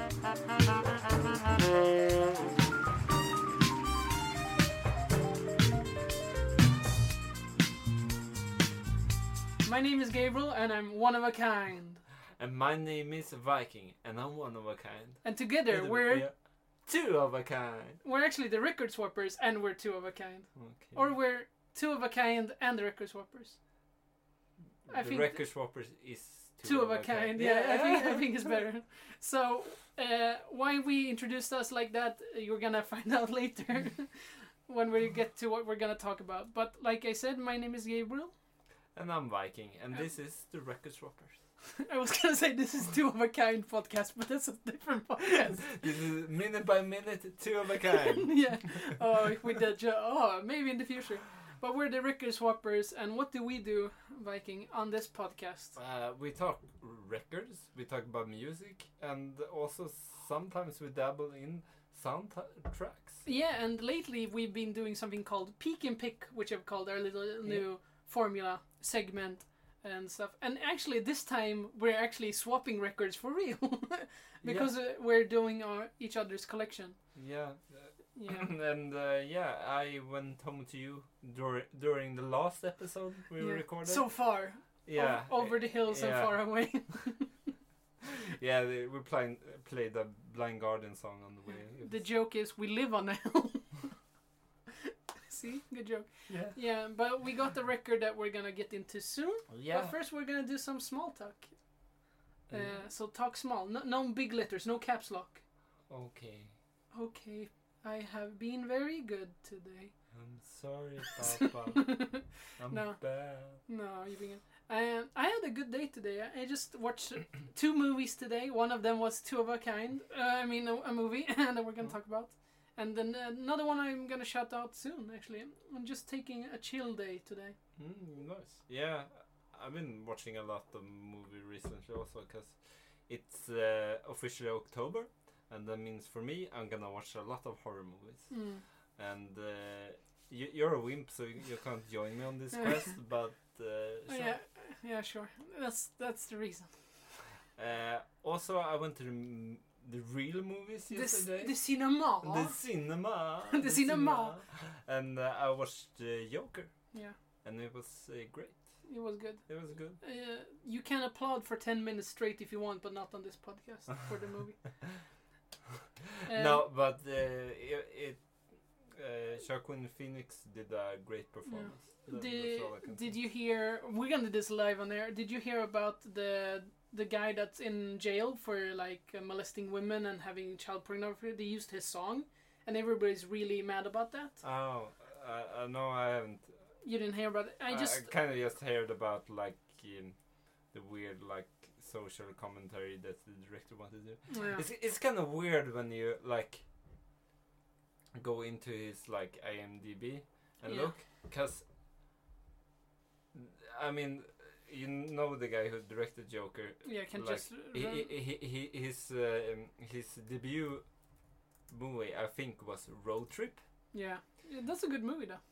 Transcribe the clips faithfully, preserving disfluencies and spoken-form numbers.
My name is Gabriel, and I'm one of a kind. And my name is Viking, and I'm one of a kind. And together And we're we are two of a kind. we're actually the record swappers, and we're two of a kind. Okay. Or we're two of a kind and the record swappers. I the think record swappers is two, Two of a kind, yeah, I think I think it's better. So, uh, why we introduced us like that, you're gonna find out later when we get to what we're gonna talk about. But like I said, my name is Gabriel. And I'm Viking, and this is the record swappers. I was gonna say this is two of a kind podcast, but that's a different podcast. This is minute by minute, two of a kind. Yeah. Oh, if we did, jo- oh, maybe in the future. But we're the record swappers, and what do we do, Viking, on this podcast? Uh, we talk records, we talk about music, and also sometimes we dabble in soundtracks. Yeah, and lately we've been doing something called Peek and Pick, which I've called our little new formula segment and stuff. And actually, this time we're actually swapping records for real because Yeah. uh, we're doing our each other's collection. Yeah. Yeah. And uh, yeah, I went home to you dur- during the last episode we Yeah. recorded. So far, yeah, o- over the hills and yeah. far away. Yeah, they, we playing played the Blind Guardian song on the way. It The was- joke is we live on a hill. See, good joke. Yeah. Yeah, but we got the record that we're gonna get into soon. Yeah. But first, we're gonna do some small talk. Uh, Yeah. so talk small, no, no big letters, no caps lock. Okay. Okay, I have been very good today. I'm sorry, Papa. I'm No. bad. No, you've been. Um, I had a good day today. I I just watched two movies today. One of them was Two of a Kind. Uh, I mean, a, a movie that we're gonna talk about. And then another one I'm gonna shout out soon. Actually, I'm just taking a chill day today. Mm, nice. Yeah, I've been watching a lot of movie recently also because it's uh, officially October, and that means for me I'm gonna watch a lot of horror movies. Mm. And uh, you, you're a wimp, so you can't join me on this quest. But uh, Oh, sure. yeah, yeah, sure. That's that's the reason. Uh, also, I went to the, m- the real movies The, yesterday. the cinema. The cinema. The cinema. And uh, I watched uh, Joker, Yeah, and it was uh, great. it was good. It was good. Uh, you can applaud for ten minutes straight if you want, but not on this podcast for the movie. Um, No, but uh, it, it uh, Joaquin Phoenix did a great performance. That- Did, that's all I can did say. you hear? We're gonna do this live on air. Did you hear about the the guy that's in jail for like uh, molesting women and having child pornography? They used his song, and everybody's really mad about that. Oh, I, I know I haven't. You didn't hear about it. I just I kind of just heard about like um, the weird like social commentary that the director wanted to do. yeah. It's it's kind of weird when you like go into his like I M D B and Yeah. look, because I mean, you know the guy who directed Joker. yeah, can like, just he, run. he, he, he, his uh, um, his debut movie I think was Road Trip. Yeah. Yeah, that's a good movie though.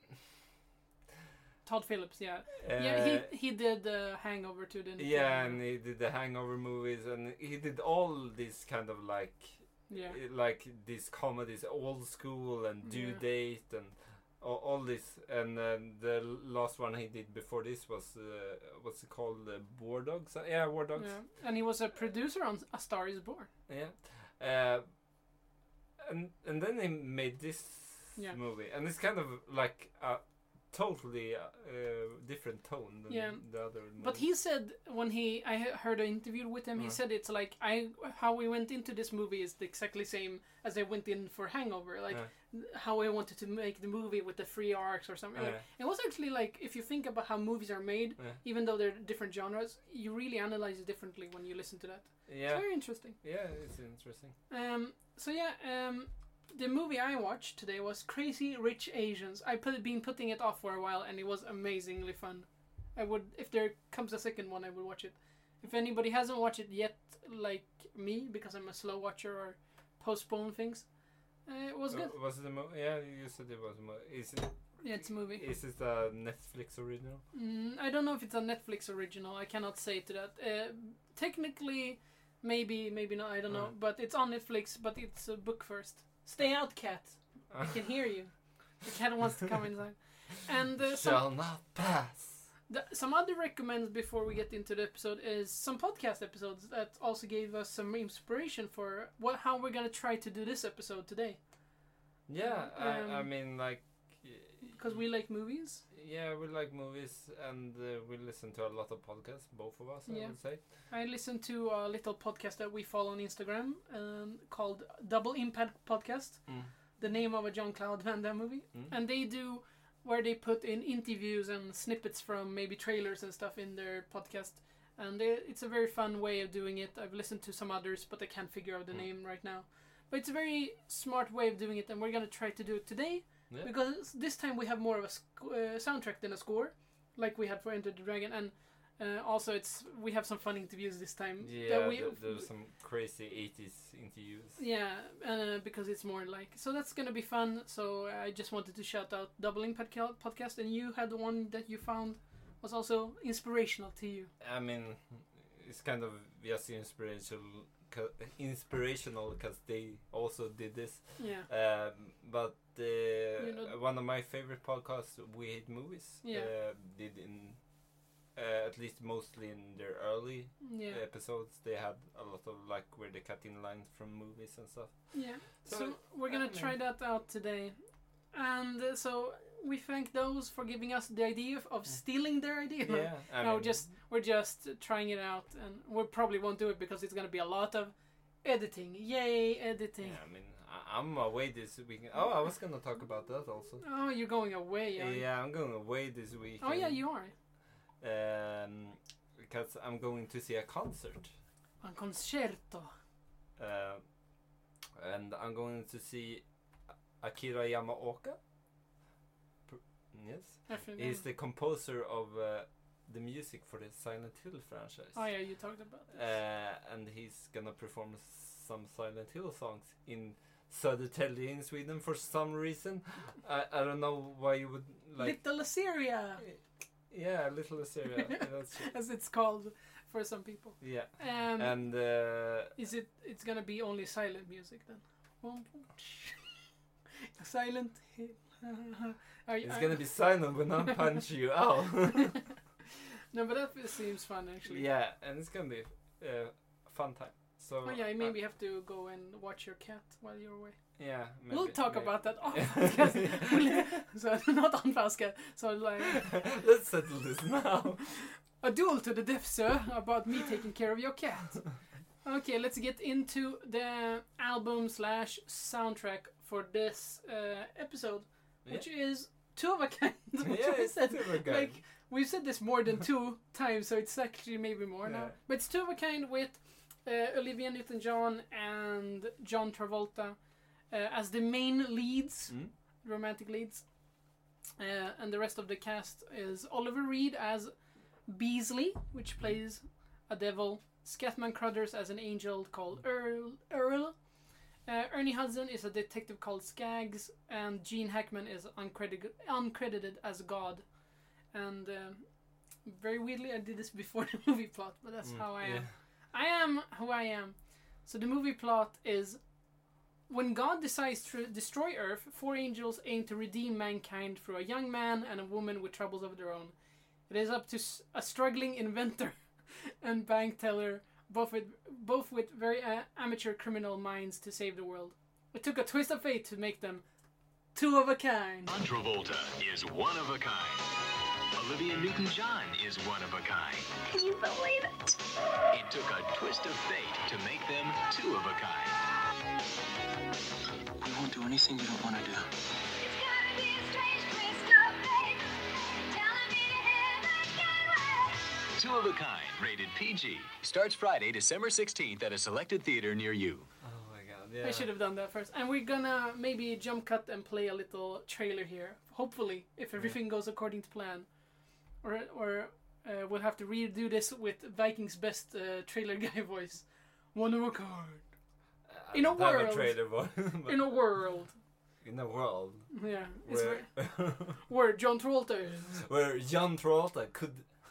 Todd Phillips, yeah, Uh, yeah. He he did uh, Hangover too, didn't he? yeah, and he did the Hangover movies, and he did all these kind of like yeah. uh, like these comedies, Old School and Due Yeah. Date and all, all this. And uh, the last one he did before this was uh, what's it called, uh, War Dogs? Uh, yeah, War Dogs. Yeah. And he was a producer on A Star Is Born. Yeah. Uh, and and then he made this Yeah. movie, and it's kind of like a totally uh, uh, different tone than Yeah. the other. But movies. he said when he I he- heard an interview with him, he Uh. said it's like I how we went into this movie is the exactly same as I went in for Hangover. Like Uh. how I wanted to make the movie with the three arcs or something. Like, Uh. it was actually like if you think about how movies are made, Yeah. even though they're different genres, you really analyze it differently when you listen to that. Yeah. It's very interesting. Yeah, it's interesting. Um, so yeah, um, the movie I watched today was Crazy Rich Asians. I put been putting it off for a while, and it was amazingly fun. I would, if there comes a second one, I would watch it. If anybody hasn't watched it yet, like me, because I'm a slow watcher or postpone things, uh, it was good. Uh, was it a mo- yeah, you said it was a mo- Is it? Yeah, it's a movie. Is it a Netflix original? Mm, I don't know if it's a Netflix original. I cannot say to that. Uh, technically, Maybe, maybe not. I don't know. Mm. But it's on Netflix. But it's a book first. Stay out, cat. I can hear you. The cat wants to come inside. And uh, Shall some, not pass. the, some other recommends before we get into the episode is some podcast episodes that also gave us some inspiration for what how we're gonna try to do this episode today. Yeah, I, I Um, mean, like, Because we like movies. yeah, we like movies and uh, we listen to a lot of podcasts, both of us, I Yeah. would say. I listened to a little podcast that we follow on Instagram um, called Double Impact Podcast, Mm. the name of a Jean-Claude Van Damme movie. Mm. And they do where they put in interviews and snippets from maybe trailers and stuff in their podcast. And they, it's a very fun way of doing it. I've listened to some others, but I can't figure out the Mm. name right now. But it's a very smart way of doing it, and we're going to try to do it today. Yeah. Because this time we have more of a sc- uh, soundtrack than a score, like we had for Enter the Dragon. And uh, also it's we have some fun interviews this time. Yeah, that we, th- there's some crazy eighties interviews. Yeah, uh, because it's more like... So that's going to be fun. So I just wanted to shout out Double Impact Podcast. And you had one that you found was also inspirational to you. I mean, it's kind of just inspirational, ca- inspirational because they also did this. Yeah. Um, but uh, know- one of my favorite podcasts, We Hate Movies, Yeah. uh, did in uh, at least mostly in their early Yeah. episodes, they had a lot of like where they cut in lines from movies and stuff. Yeah. So, So, we're going I to mean- try that out today. And uh, so we thank those for giving us the idea of, of stealing their idea. Yeah, I No, mean, just we're just trying it out, and we probably won't do it because it's gonna be a lot of editing. Yay, editing! yeah, I mean, I- I'm away this weekend. Oh, I was gonna talk about that also. Oh, you're going away. Are you? Yeah, I'm going away this weekend. Oh yeah, you are. Um, because I'm going to see a concert. Un concerto. Uh, and I'm going to see Akira Yamaoka. Pr- Yes, I forgot. he's the composer of uh, the music for the Silent Hill franchise. Oh yeah, you talked about this. Uh, and he's gonna perform some Silent Hill songs in Södertälje in Sweden for some reason. I, I don't know why you would like. Little Assyria, Yeah, Little Assyria. That's it. as it's called for some people. Yeah, Um, and uh, is it? It's gonna be only silent music then. Silent Hill. Are you- it's are- gonna be silent when I punch you out. No, but that seems fun actually. Yeah, and it's gonna be uh, a fun time. So Oh yeah, uh, maybe you have to go and watch your cat while you're away. yeah, maybe, we'll talk maybe. about that off podcast. So not on podcast. So like Let's settle this now. a duel to the death, sir, about me taking care of your cat. Okay, let's get into the album slash soundtrack for this uh, episode, which is Two of a Kind. which Yeah, we it's said, Two of a Kind. Like we've said this more than two times, so it's actually maybe more now. Yeah. But it's Two of a Kind with uh, Olivia Newton-John and John Travolta uh, as the main leads, Mm? romantic leads, uh, and the rest of the cast is Oliver Reed as Beasley, which plays a devil, Scatman Crothers as an angel called Earl, Earl. Uh, Ernie Hudson is a detective called Skaggs, and Gene Hackman is uncredited, uncredited as God. And um, very weirdly, I did this before the movie plot, but that's Mm, how I yeah. am. I am who I am. So the movie plot is: when God decides to destroy Earth, four angels aim to redeem mankind through a young man and a woman with troubles of their own. It is up to s- a struggling inventor and bank teller, both with both with very uh, amateur criminal minds, to save the world. It took a twist of fate to make them two of a kind. John Travolta is one of a kind. Olivia Newton-John is one of a kind. Can you believe it? It took a twist of fate to make them two of a kind. We won't do anything you don't want to do. It's gonna be a strange twist of fate, telling me to heaven can't wait. Two of a Kind, rated P G. Starts Friday, December sixteenth at a selected theater near you. Oh my god, yeah. I should have done that first. And we're gonna maybe jump cut and play a little trailer here. Hopefully, if everything goes according to plan. Or or uh, we'll have to redo this with Vikings' best uh, trailer guy voice. One of a kind. I in a don't have world. trailer voice, but In a world. in a world Yeah. It's where, where, where John Travolta is. where John Travolta could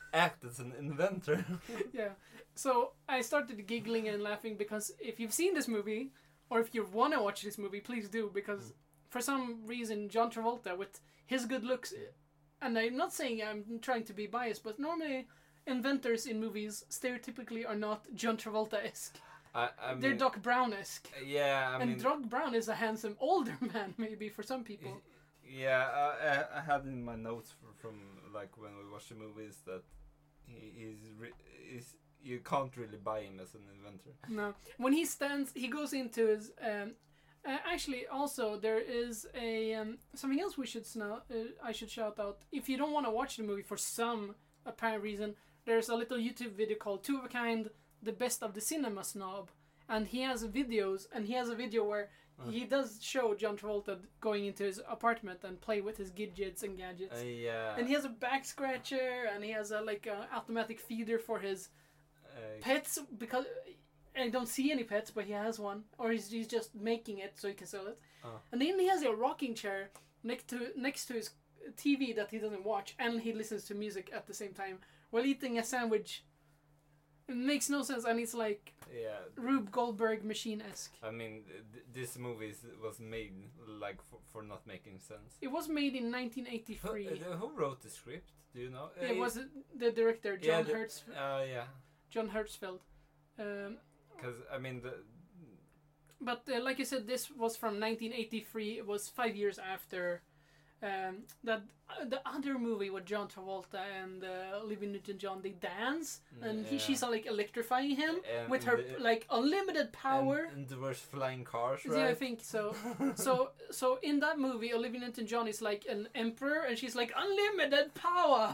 act as an inventor. Yeah. So I started giggling and laughing because if you've seen this movie, or if you want to watch this movie, please do, because for some reason John Travolta, with his good looks, and I'm not saying I'm trying to be biased, but normally inventors in movies stereotypically are not John Travolta-esque. I, I mean, They're Doc Brown-esque. Yeah, I and mean, Doc Brown is a handsome older man, maybe, for some people. yeah, I, I- I had in my notes fr- from like when we watched the movies that he, he's re- is you can't really buy him as an inventor. No. When he stands, he goes into his... Um, uh, actually, also, there is a... Um, something else we should snow, uh, I should shout out. If you don't want to watch the movie for some apparent reason, there's a little YouTube video called Two of a Kind, The Best of the Cinema Snob. And he has videos, and he has a video where Uh. he does show John Travolta going into his apartment and play with his gadgets and gadgets. Uh, yeah. And he has a back scratcher, and he has a like a automatic feeder for his uh, pets, because I don't see any pets, but he has one, or he's, he's just making it so he can sell it. Oh. And then he has a rocking chair next to next to his T V that he doesn't watch, and he listens to music at the same time while eating a sandwich. It makes no sense, and it's like yeah. Rube Goldberg machine-esque. I mean, th- this movie is, was made like for, for not making sense. It was made in nineteen Who, eighty-three. uh, who wrote the script? Do you know? It was the director yeah, John the- Hertz, Uh, yeah, John Hertzfeld. Um, because I mean the. But uh, like I said, this was from nineteen eighty-three. It was five years after um, that uh, the other movie with John Travolta and uh, Olivia Newton-John. They dance, and he, Yeah. she's uh, like electrifying him And with her the- like unlimited power. And, and there was flying cars, right? Yeah, I think so. so, so in that movie, Olivia Newton-John is like an emperor, and she's like unlimited power.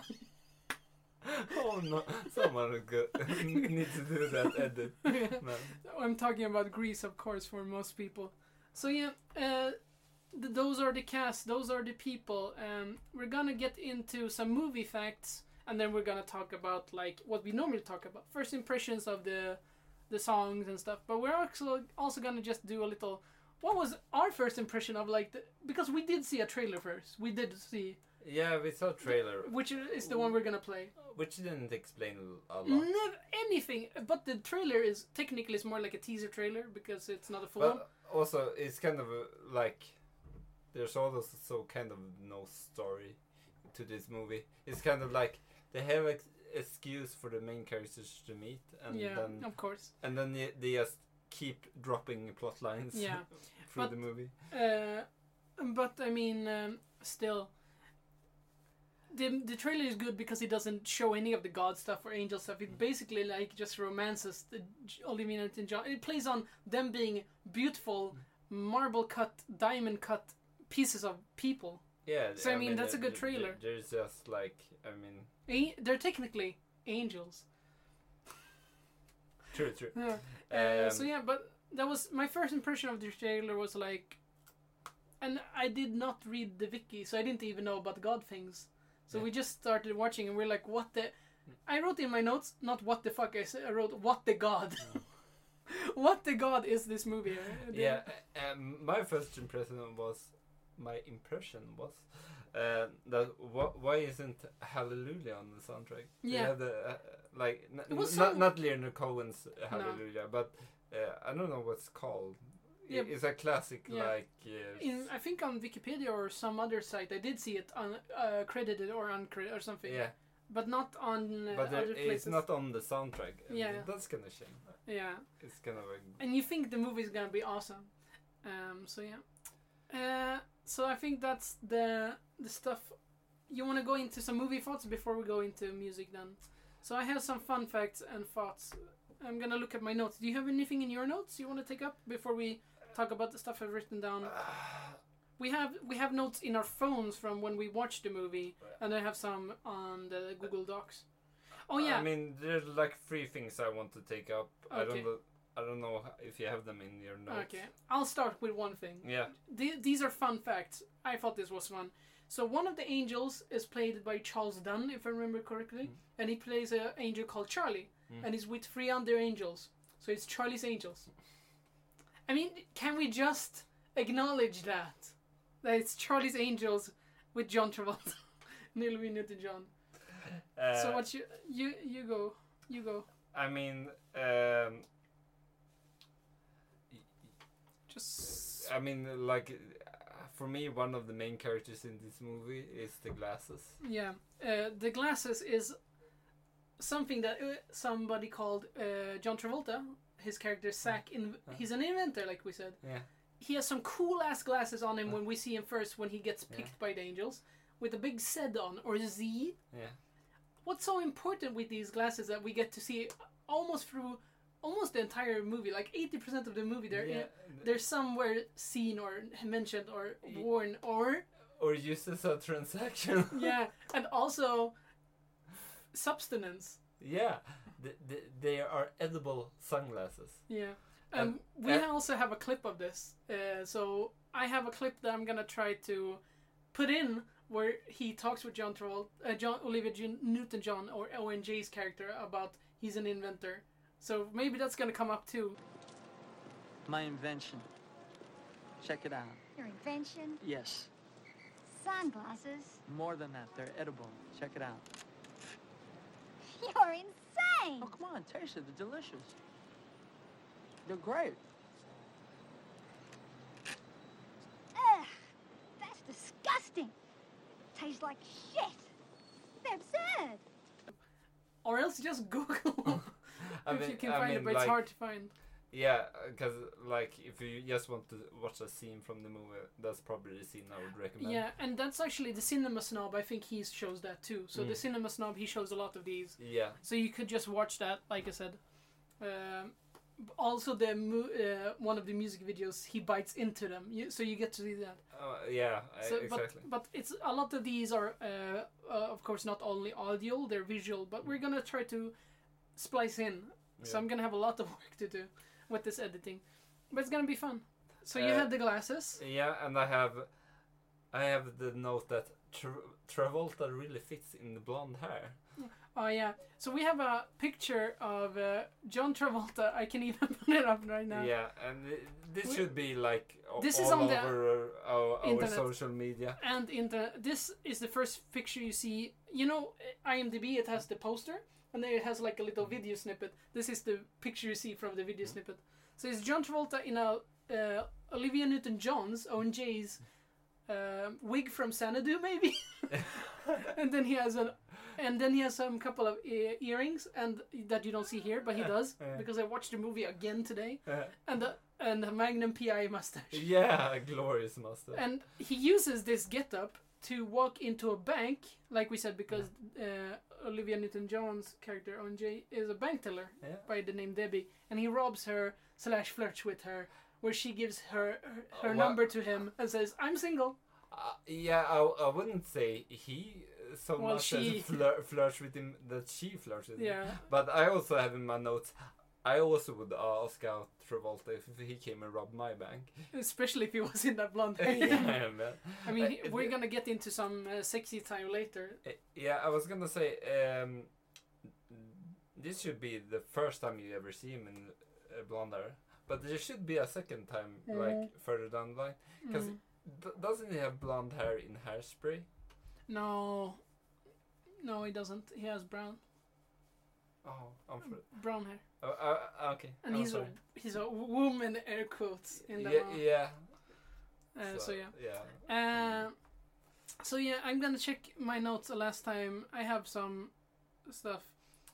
Oh no! Someone would go, needs to do that edit. Man. I'm talking about Grease, of course, for most people. So yeah, uh, th- those are the cast, those are the people. Um, we're gonna get into some movie facts, and then we're gonna talk about like what we normally talk about, first impressions of the the songs and stuff. But we're also also gonna just do a little. What was our first impression of like the, because we did see a trailer first. We did see, Yeah, we saw a trailer, which is the one we're gonna play. which didn't explain a lot. Never anything, but the trailer is technically it's more like a teaser trailer because it's not a full one. But also, it's kind of a, like there's also kind of no story to this movie. It's kind of like they have an excuse for the main characters to meet, and Yeah, then of course. and then they, they just keep dropping plot lines Yeah, through but- the movie. Uh, but I mean, um, still, the the trailer is good because it doesn't show any of the god stuff or angel stuff. It basically like just romances the J- Olivia Newton-John. It plays on them being beautiful, marble cut, diamond cut pieces of people. Yeah, So, I mean, that's a there- good there- trailer. There's just like I mean, A- they're technically angels. true, true. Yeah. Uh, so Um, yeah, but that was my first impression of the trailer was like, and I did not read the wiki, so I didn't even know about God things. So Yeah. we just started watching, and we're like, "What the?" I wrote in my notes, not "What the fuck." I said, I wrote, "What the God." What the God is this movie? Uh, the- Yeah, um, my first impression was, my impression was, uh, that wh- why isn't Hallelujah on the soundtrack? They Yeah. had the, uh, like n- It was not some- not Leonard Cohen's Hallelujah, but uh, I don't know what's called. I- Yeah. It's a classic, Yeah. like. Uh, In, I think on Wikipedia or some other site, I did see it un, uh, credited or uncredited or something. yeah, But not on uh, but there, other places. it's not on the soundtrack. and Yeah. that's kind of shame. Yeah. It's kind of a. And you think the movie is gonna be awesome. Um, so yeah. Uh, so I think that's the the stuff. You want to go into some movie thoughts before we go into music then? So I have some fun facts and thoughts. I'm gonna look at my notes. Do you have anything in your notes you want to take up before we talk about the stuff I've written down? We have we have notes in our phones from when we watched the movie, and I have some on the Google Docs. Oh yeah. I mean, there's like three things I want to take up. I Okay. don't know. I don't know if you have them in your notes. Okay, I'll start with one thing. Yeah. The- these are fun facts. I thought this was fun. So one of the angels is played by Charles Dunn, if I remember correctly, Mm. and he plays an angel called Charlie, Mm. and he's with three other angels. So it's Charlie's Angels. I mean, can we just acknowledge that? That it's Charlie's Angels with John Travolta, Olivia Newton-John. Uh, So what you you you go you go I mean, um, just I mean, like, uh, for me, one of the main characters in this movie is the glasses. yeah. Uh, the glasses is something that uh, somebody called uh, John Travolta. His character Zack. In, he's an inventor, like we said. Yeah. He has some cool ass glasses on him when we see him first when he gets picked Yeah. by the angels with a big Z on or Z. Yeah. What's so important with these glasses that we get to see almost through almost the entire movie, like eighty percent of the movie, they're Yeah. they're somewhere seen or mentioned or Y- worn or Or used as a transaction. yeah, and also substance. Yeah. Th- th- they are edible sunglasses. Yeah. Um, And- we and- also have a clip of this. Uh, so I have a clip that I'm gonna try to put in where he talks with John Travolta, uh, John Olivia J- Newton-John or O N J's character about he's an inventor. So maybe that's gonna come up too. My invention. Check it out. Your invention? Yes. Sunglasses? More than that, they're edible. Check it out. You're insane! Oh, come on, taste it. They're delicious. They're great. Ugh, that's disgusting. Tastes like shit. They're absurd. Or else just Google I if mean, you can I find mean, it, but it's like, hard to find. Yeah, because like if you just want to watch a scene from the movie, that's probably the scene I would recommend. Yeah, and that's actually the Cinema Snob. I think he shows that too. So the Mm. Cinema Snob, he shows a lot of these. Yeah. So you could just watch that, like I said. Um, also, the mu- uh, one of the music videos, he bites into them, you, so you get to see that. Uh, yeah. I- So, exactly. but but it's a lot of these are, uh, uh, of course, not only audio; they're visual. But we're gonna try to splice in. So Yeah. I'm gonna have a lot of work to do with this editing, but it's gonna be fun. So you Uh, had the glasses. Yeah, and I have, I have the note that Tra- Travolta really fits in the blonde hair. Oh yeah. So we have a picture of uh, John Travolta. I can even put it up right now. Yeah, and th- this We- should be like o- This all is on the over our, our internet. social media. And in the this is the first picture you see. You know, IMDb, it has the poster, and then it has like a little video snippet. This is the picture you see from the video snippet. So it's John Travolta in a uh, Olivia Newton-John's, O N J's um wig from Xanadu, maybe. And then he has an, and then he has some couple of e- earrings, and that you don't see here, but he does Yeah. because I watched the movie again today. Uh, And the and the Magnum P I mustache. yeah, a glorious mustache. And he uses this get-up to walk into a bank, like we said, because uh, Olivia Newton-John's character O N J is a bank teller Yeah. by the name Debbie, and he robs her slash flirts with her, where she gives her her, her Uh, well- number to him and says, "I'm single." Uh, yeah, I, I wouldn't say he uh, so Well, much she- as flir- flirts with him that she flirts with him. Yeah, But I also have in my notes, I also would ask out Travolta if he came and robbed my bank. especially if he was in that blonde hair. yeah, man. I mean, Uh, we're the- gonna get into some uh, sexy time later. Uh, Yeah, I was gonna say, um, this should be the first time you ever see him in uh, blonde hair. But there should be a second time, like further down the line. Because Mm. d- doesn't he have blonde hair in Hairspray? No, no, he doesn't. He has brown Oh, I'm for- brown hair, oh, uh, okay. and I'm he's a sorry. he's a woman, air quotes, in the yeah, mouth. yeah. Uh, so yeah. Yeah. Uh, so yeah, I'm gonna check my notes the last time. I have some stuff.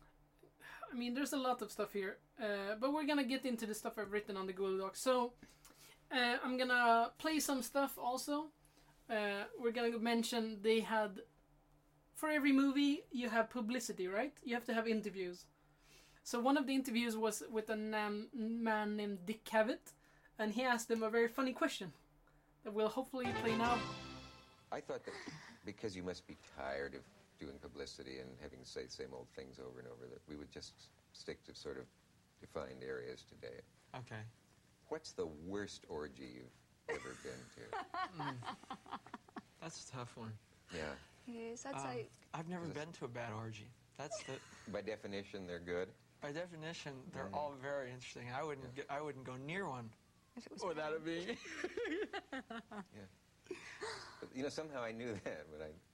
I mean, there's a lot of stuff here, uh, but we're gonna get into the stuff I've written on the Google Doc. So uh, I'm gonna play some stuff also. Uh, we're gonna mention they had, for every movie you have publicity, right? You have to have interviews. So one of the interviews was with a nam- man named Dick Cavett, and he asked them a very funny question that we'll hopefully play now. I thought that because you must be tired of doing publicity and having to say the same old things over and over, that we would just stick to sort of defined areas today. Okay. What's the worst orgy you've ever been to? That's a tough one. Yeah. Yes, I'd Um, say I've never Is this- been to a bad orgy. That's the. By definition, they're good. By definition, they're Mhm. all very interesting. I wouldn't. Get, I wouldn't go near one if it was without it being. But, you know, somehow I knew that when I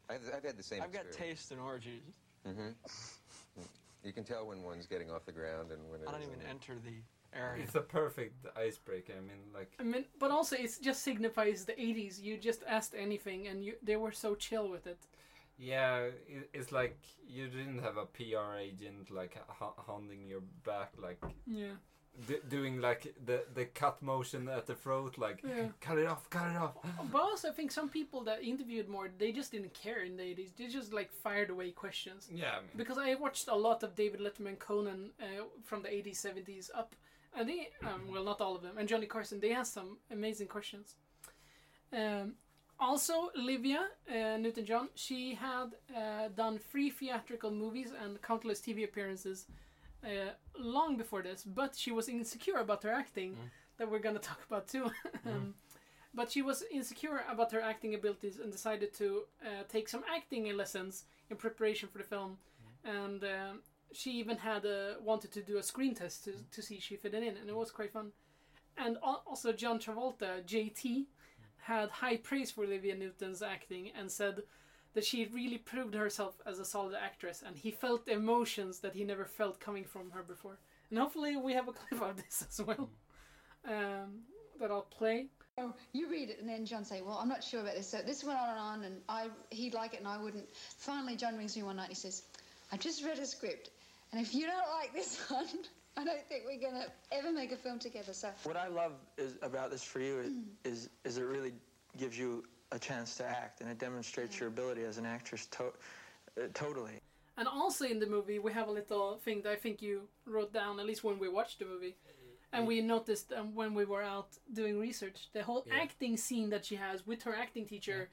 I've, I've had the same I've got experience. taste in orgies. Mm-hmm. You can tell when one's getting off the ground and when it I don't isn't. even enter the area. It's a perfect icebreaker. I mean, like, I mean, but also it just signifies the eighties. You just asked anything, and you they were so chill with it. yeah, it, it's like you didn't have a P R agent like h- hounding your back, like Yeah. d- doing like the the cut motion at the throat, like Yeah. cut it off, cut it off. But also, I think some people that interviewed more, they just didn't care in the eighties. They just like fired away questions. Yeah, I mean, Because I watched a lot of David Letterman, Conan uh, from the eighties, seventies up, and they, um, well, not all of them, and Johnny Carson. They asked some amazing questions. Um, also, Olivia uh, Newton-John, she had uh, done three theatrical movies and countless T V appearances uh, long before this, but she was insecure about her acting, that we're gonna talk about too. um, but she was insecure about her acting abilities and decided to uh, take some acting lessons in preparation for the film. And um, she even had uh, wanted to do a screen test to, to see if she fit it in, and it was quite fun. And al- also John Travolta, J T, had high praise for Olivia Newton's acting and said that she really proved herself as a solid actress, and he felt emotions that he never felt coming from her before. And hopefully we have a clip of this as well um, that I'll play. Oh, you read it, and then John say, well, I'm not sure about this. So this went on and on, and I, he'd like it, and I wouldn't. Finally, John rings me one night, and he says, I just read a script, and if you don't like this one, I don't think we're going to ever make a film together. So What I love is about this for you is, is is it really gives you a chance to act, and it demonstrates your ability as an actress to, uh, totally. And also in the movie, we have a little thing that I think you wrote down, at least when we watched the movie. And we noticed um, when we were out doing research, the whole Yeah. acting scene that she has with her acting teacher,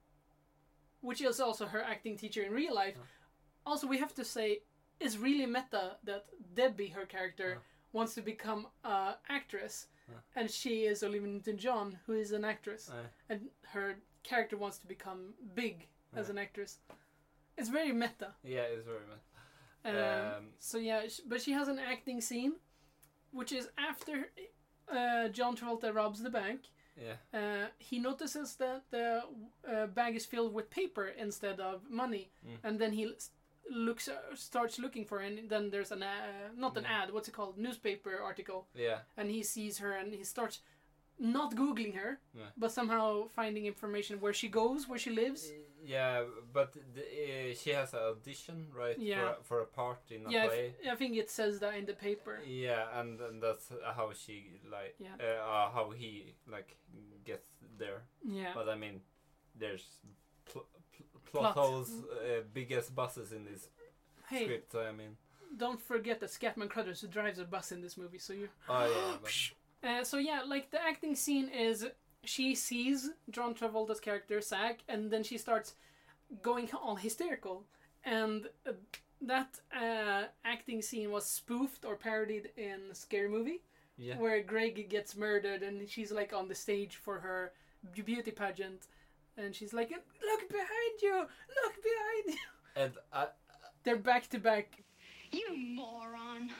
which is also her acting teacher in real life. Also, we have to say, it's really meta that Debbie, her character, wants to become an actress. And she is Olivia Newton-John, who is an actress. Uh, And her character wants to become big as an actress. It's very meta. yeah, it's very much. Um, Um, so yeah, sh- but she has an acting scene, which is after uh, John Travolta robs the bank. Yeah. Uh, he notices that the uh, bag is filled with paper instead of money, Mm. and then he s- looks, uh, starts looking for, it, and then there's an uh, not an ad, what's it called, newspaper article, Yeah. and he sees her, and he starts not googling her, Yeah. but somehow finding information where she goes, where she lives. Yeah, but the, uh, she has an audition, right? Yeah. For, for a part in a Yeah, I play. f- I think it says that in the paper. Yeah, and, and that's how she like, Yeah. uh, uh, how he like gets there. Yeah. But I mean, there's pl- pl- plot, Plot. holes, uh, big as buses in this Hey, script. So I mean, don't forget that Scatman Crothers drives a bus in this movie, so you. oh yeah, but, Uh, so yeah, like the acting scene is she sees John Travolta's character Zack, and then she starts going all hysterical, and uh, that uh, acting scene was spoofed or parodied in Scary Movie, yeah. where Greg gets murdered, and she's like on the stage for her beauty pageant, and she's like, "Look behind you! Look behind you!" And I, They're back to back. You moron.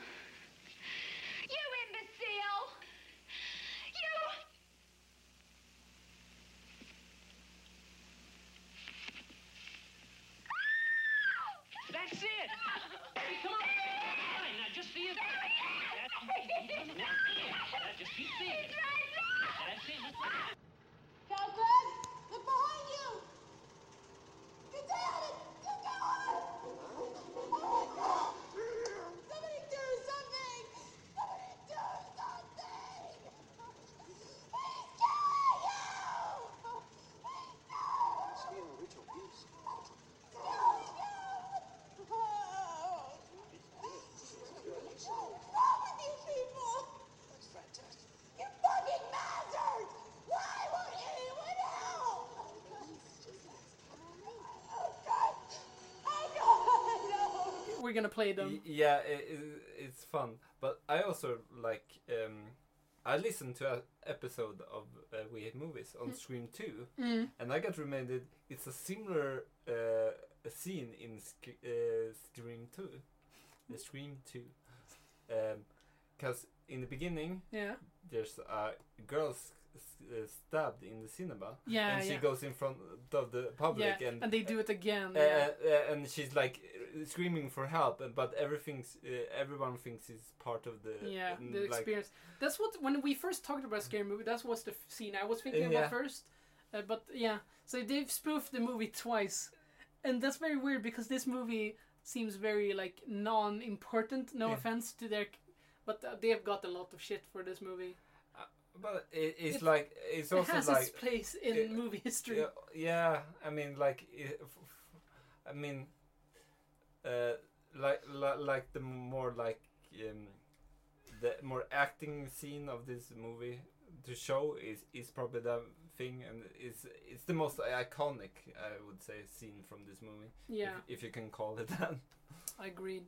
You imbecile. You. That's it. Hey, come on. Fine, now just see it. That's That just keep seeing it. That's it. Calvin, look behind you! Get down! Get down! Oh, God! Somebody do something! Somebody do something! He's killing you! He's killing you! Killing you! Oh. What's wrong with you people? That's fantastic. You fucking bastards! Why won't anyone help? Oh God! Oh God! No! We're gonna play them. y- yeah, it, it, it's fun. But I also like. Um, I listened to an episode of uh, We Hate Movies on Scream two, Mm. and I got reminded it's a similar uh, scene in Sc- uh, Scream two. The Scream two. Because in the beginning, Yeah. there's a girl s- s- uh, stabbed in the cinema, Yeah, and she yeah. goes in front of the public, Yeah, and and they do it again. uh, yeah. uh, and she's like uh, screaming for help, and but everything's uh, everyone thinks it's part of the Yeah, and, the like, experience. That's what when we first talked about a scary movie. That was the f- scene I was thinking Yeah. about first. Uh, but yeah, so they've spoofed the movie twice, and that's very weird because this movie seems very like non-important. No Yeah. offense to their, but uh, they have got a lot of shit for this movie. But it, it's It- like it's It also has like its place in it- movie history. yeah, yeah, I mean like i- f- f- I mean uh like li- like the more like um the more acting scene of this movie to show is is probably the thing, and it's it's the most iconic, I would say, scene from this movie, Yeah, if, if you can call it that. agreed.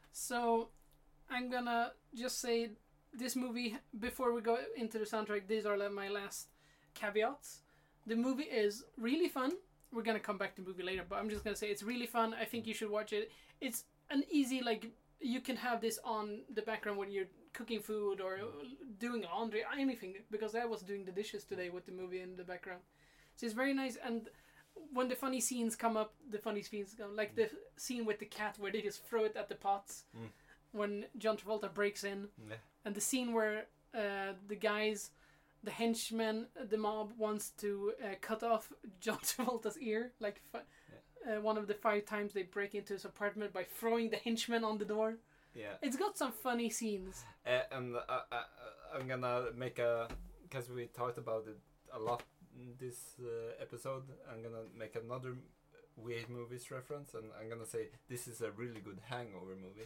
So I'm gonna just say this movie before we go into the soundtrack. These are like my last caveats. The movie is really fun. We're gonna come back to the movie later, but I'm just gonna say it's really fun. I think you should watch it. It's an easy, like, you can have this on the background when you're cooking food or doing laundry, anything, because I was doing the dishes today with the movie in the background. So it's very nice, and when the funny scenes come up, the funny scenes come, like the scene with the cat where they just throw it at the pots Mm. when John Travolta breaks in, Yeah. and the scene where uh, the guys, the henchmen, the mob wants to uh, cut off John Travolta's ear, like fi- uh, one of the five times they break into his apartment by throwing the henchmen on the door. Yeah. It's got some funny scenes. Uh, and uh, uh, I'm gonna make a, because we talked about it a lot in this uh, episode, I'm gonna make another weird movies reference, and I'm gonna say this is a really good hangover movie.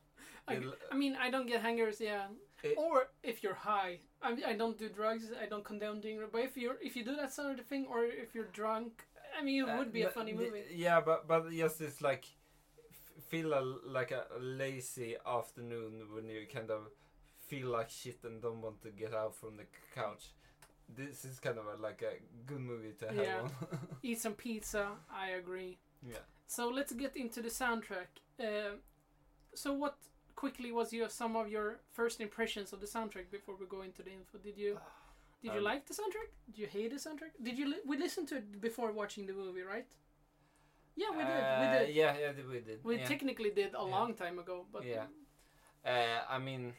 I, It'll- I mean, I don't get hangers, yeah. It- or if you're high. I I don't do drugs. I don't condone doing it. But if you're if you do that sort of thing, or if you're drunk, I mean, it Uh, would be a no, funny y- movie. Yeah, but but just it's like f- feel a, like a lazy afternoon when you kind of feel like shit and don't want to get out from the c- couch. This is kind of a, like a good movie to have Yeah. on. Eat some pizza. I agree. Yeah. So let's get into the soundtrack. Uh, so what quickly was your some of your first impressions of the soundtrack before we go into the info? Did you did you Um, like the soundtrack? Did you hate the soundtrack? Did you li- we listened to it before watching the movie, right? Yeah, we did. Uh, We did. Yeah, yeah, we did. We yeah. technically did a Yeah. long time ago, but Yeah. Uh, I mean,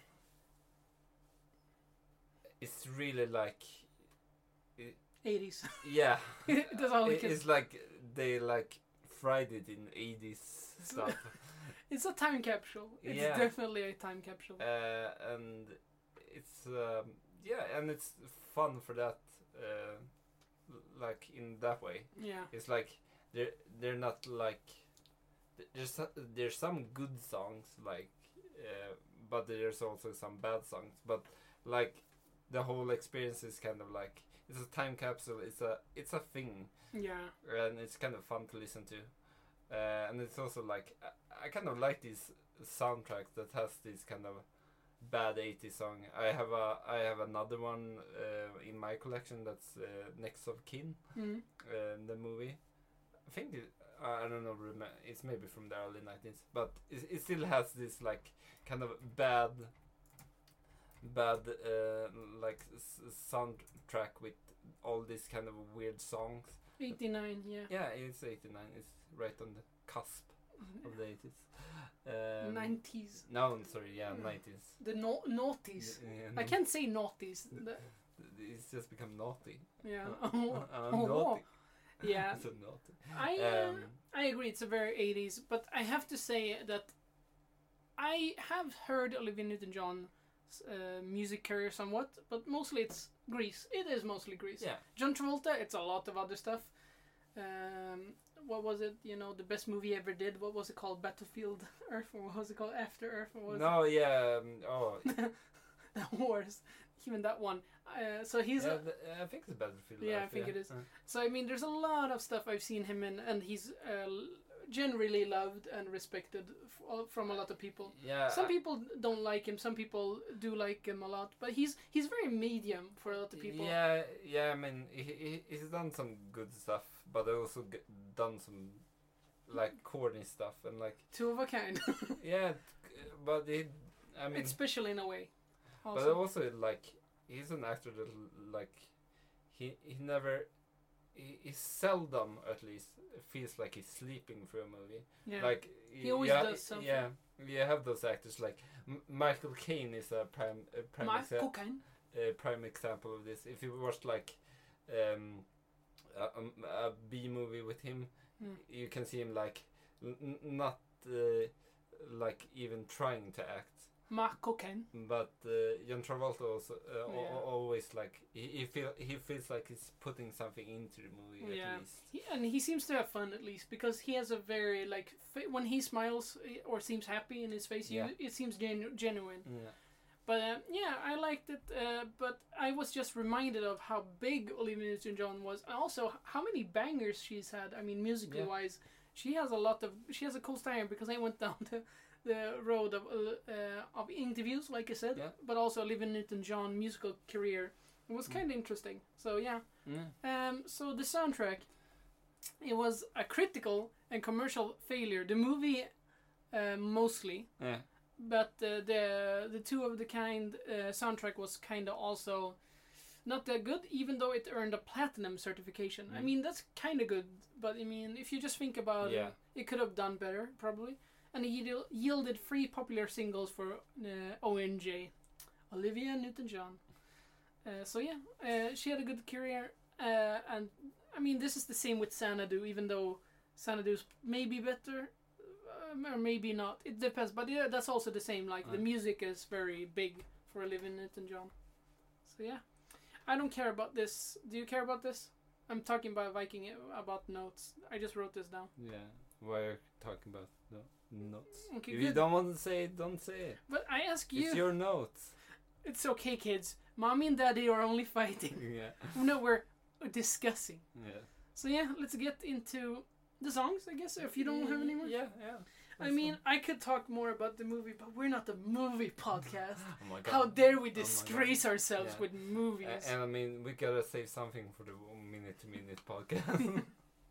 it's really like, eighties. yeah. That's all we It- can. it's like they like fried it in eighties stuff. It's a time capsule. It's Yeah. definitely a time capsule. uh, and it's um, yeah, and it's fun for that, uh, l- like in that way. Yeah. It's like they're they're not like th- there's so- there's some good songs like, uh, but there's also some bad songs. But like the whole experience is kind of like it's a time capsule. It's a it's a thing, Yeah. and it's kind of fun to listen to. Uh, and it's also like I, I kind of like these soundtracks that has this kind of bad eighties song. I have a I have another one uh, in my collection that's uh, Next of Kin, Mm. uh, the movie. I think it, I don't know. Rem- it's maybe from the early nineties, but it, it still has this like kind of bad, bad uh, like s- soundtrack with all these kind of weird songs. eighty-nine, yeah. Yeah, it's eighty-nine. It's right on the cusp of the eighties. Um, nineties. No, I'm sorry. Yeah, Mm. nineties. The no- naughties. Yeah, I can't say naughties. The, It's just become naughty. yeah. I'm Oh, naughty. Yeah. so naughty. I uh, Um, I agree. It's a very eighties, but I have to say that I have heard Olivia Newton-John's uh, music career somewhat, but mostly it's Grease. It is mostly Grease. Yeah. John Travolta, it's a lot of other stuff. Um, what was it? You know, the best movie he ever did. What was it called? Battlefield Earth, or what was it called? After Earth, or what was No, yeah. Um, oh, it? Wars. Even that one. Uh, so he's. yeah, a, th- I think it's Battlefield. Yeah, I Earth, think yeah. it is. Uh, So I mean, there's a lot of stuff I've seen him in, and he's uh, l- generally loved and respected f- all- from a lot of people. yeah. Some I- people don't like him. Some people do like him a lot, but he's he's very medium for a lot of people. Yeah, yeah. I mean, he, he he's done some good stuff, but also g- done some like corny stuff and like Two of a kind. yeah, t- but he. I mean, It's special in a way. But Also. also, like, he's an actor that, like, he he never, he, he seldom, at least, feels like he's sleeping through a movie. Yeah. Like, He always yeah, does something. Yeah, you have those actors like M- Michael Caine is a prime a prime, My exa- cocaine. a prime example of this. If you watched like um, a, a, a B movie with him, Mm. you can see him like n- n- not uh, like even trying to act. My cocaine. But uh, John Travolta also uh, al- Yeah. al- always like he, he feel he feels like he's putting something into the movie Yeah. at least. He, and he seems to have fun at least because he has a very like fa- when he smiles eh, or seems happy in his face, Yeah. you, it seems genu- genuine. Yeah. But uh, yeah, I liked it. Uh, but I was just reminded of how big Olivia Newton-John was, and also how many bangers she's had. I mean, musically Yeah. wise, she has a lot of. She has a cool style because I went down the, the road of uh, uh, of interviews, like I said, Yeah. but also Olivia Newton-John musical career. It was Mm. kind of interesting. So yeah. Yeah. Um. So the soundtrack, it was a critical and commercial failure. The movie, uh, mostly. Yeah. But uh, the the two of the kind uh, soundtrack was kind of also not that good, even though it earned a platinum certification. I Mm. mean that's kind of good, but I mean if you just think about Yeah. it, it could have done better probably. And it yield- yielded three popular singles for uh, O N J, Olivia Newton-John. Uh, so yeah, uh, she had a good career, uh, and I mean this is the same with Xanadu, even though Xanadu's maybe better. Um, or maybe not. It depends. But yeah, that's also the same. Like the Uh. music is very big for Olivia Newton-John. So yeah, I don't care about this. Do you care about this? I'm talking about Viking uh, about notes. I just wrote this down. Yeah. Why are you talking about the notes? Okay, if you good. don't want to say it, don't say it. But I ask you. It's your notes. It's okay, kids. Mommy and Daddy are only fighting. yeah. No, we're discussing. Yeah. So yeah, let's get into the songs. I guess if you don't have any more. Yeah, yeah. I That's mean, fine. I could talk more about the movie, but we're not a movie podcast. Oh my God. How dare we Oh my God. disgrace ourselves Yeah. with movies? A- and I mean, we gotta save something for the minute to minute podcast.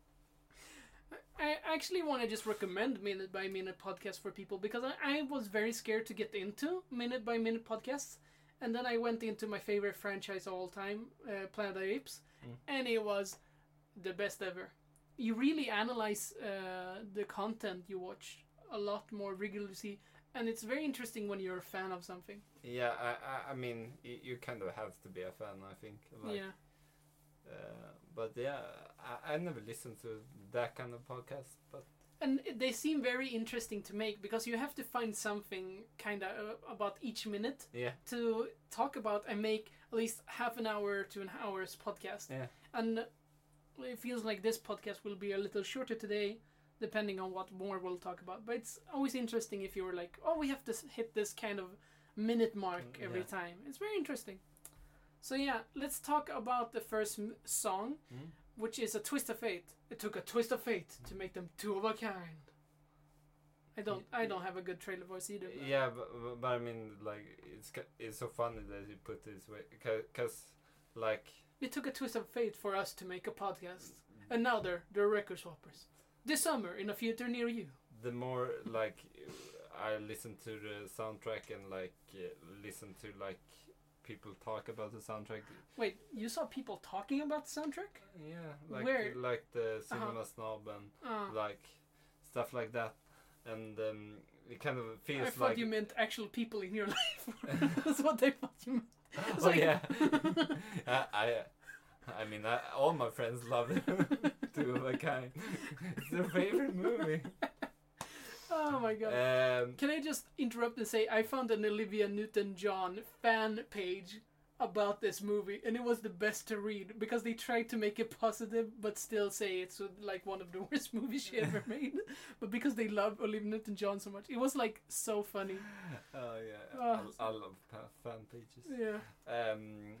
I actually want to just recommend minute by minute podcast for people because I, I was very scared to get into minute by minute podcasts, and then I went into my favorite franchise of all time, uh, Planet of the Apes, Mm. and it was the best ever. You really analyze uh, the content you watch a lot more rigorously, and it's very interesting when you're a fan of something. yeah, I, I, I mean, y- you kind of have to be a fan, I think. Like, yeah. Uh, but yeah, I, I never listened to that kind of podcast. But And they seem very interesting to make because you have to find something kind of uh, about each minute yeah, to talk about and make at least half an hour to an hour's podcast. yeah, And it feels like this podcast will be a little shorter today, depending on what more we'll talk about. But it's always interesting if you're like, oh, we have to s- hit this kind of minute mark Mm, every yeah. time. It's very interesting. So yeah, let's talk about the first m- song, Mm. which is A Twist of Fate. It took a twist of fate to make them two of a kind. I don't, I don't have a good trailer voice either. but- yeah. But, but, but I mean, like, it's ca- it's so funny that you put it this way, because like, It took a twist of fate for us to make a podcast, and now they're they're record swappers. This summer in a theater near you. the more like I listen to the soundtrack and like uh, listen to like people talk about the soundtrack. Wait, you saw people talking about the soundtrack? Yeah, like Where? like the cinema snob and Uh, like stuff like that, and um, it kind of feels I thought like you meant actual people in your life. That's what I thought you meant. It's oh like- yeah, I, I I mean I, all my friends love it. Two of a Kind. It's their favorite movie. Oh my god. Um, Can I just interrupt and say I found an Olivia Newton-John fan page about this movie, and it was the best to read because they tried to make it positive but still say it's uh, like one of the worst movies she ever made. But because they love Olivia Newton-John so much, it was like so funny. oh yeah, Oh. I, I love pa- fan pages. Yeah. Um.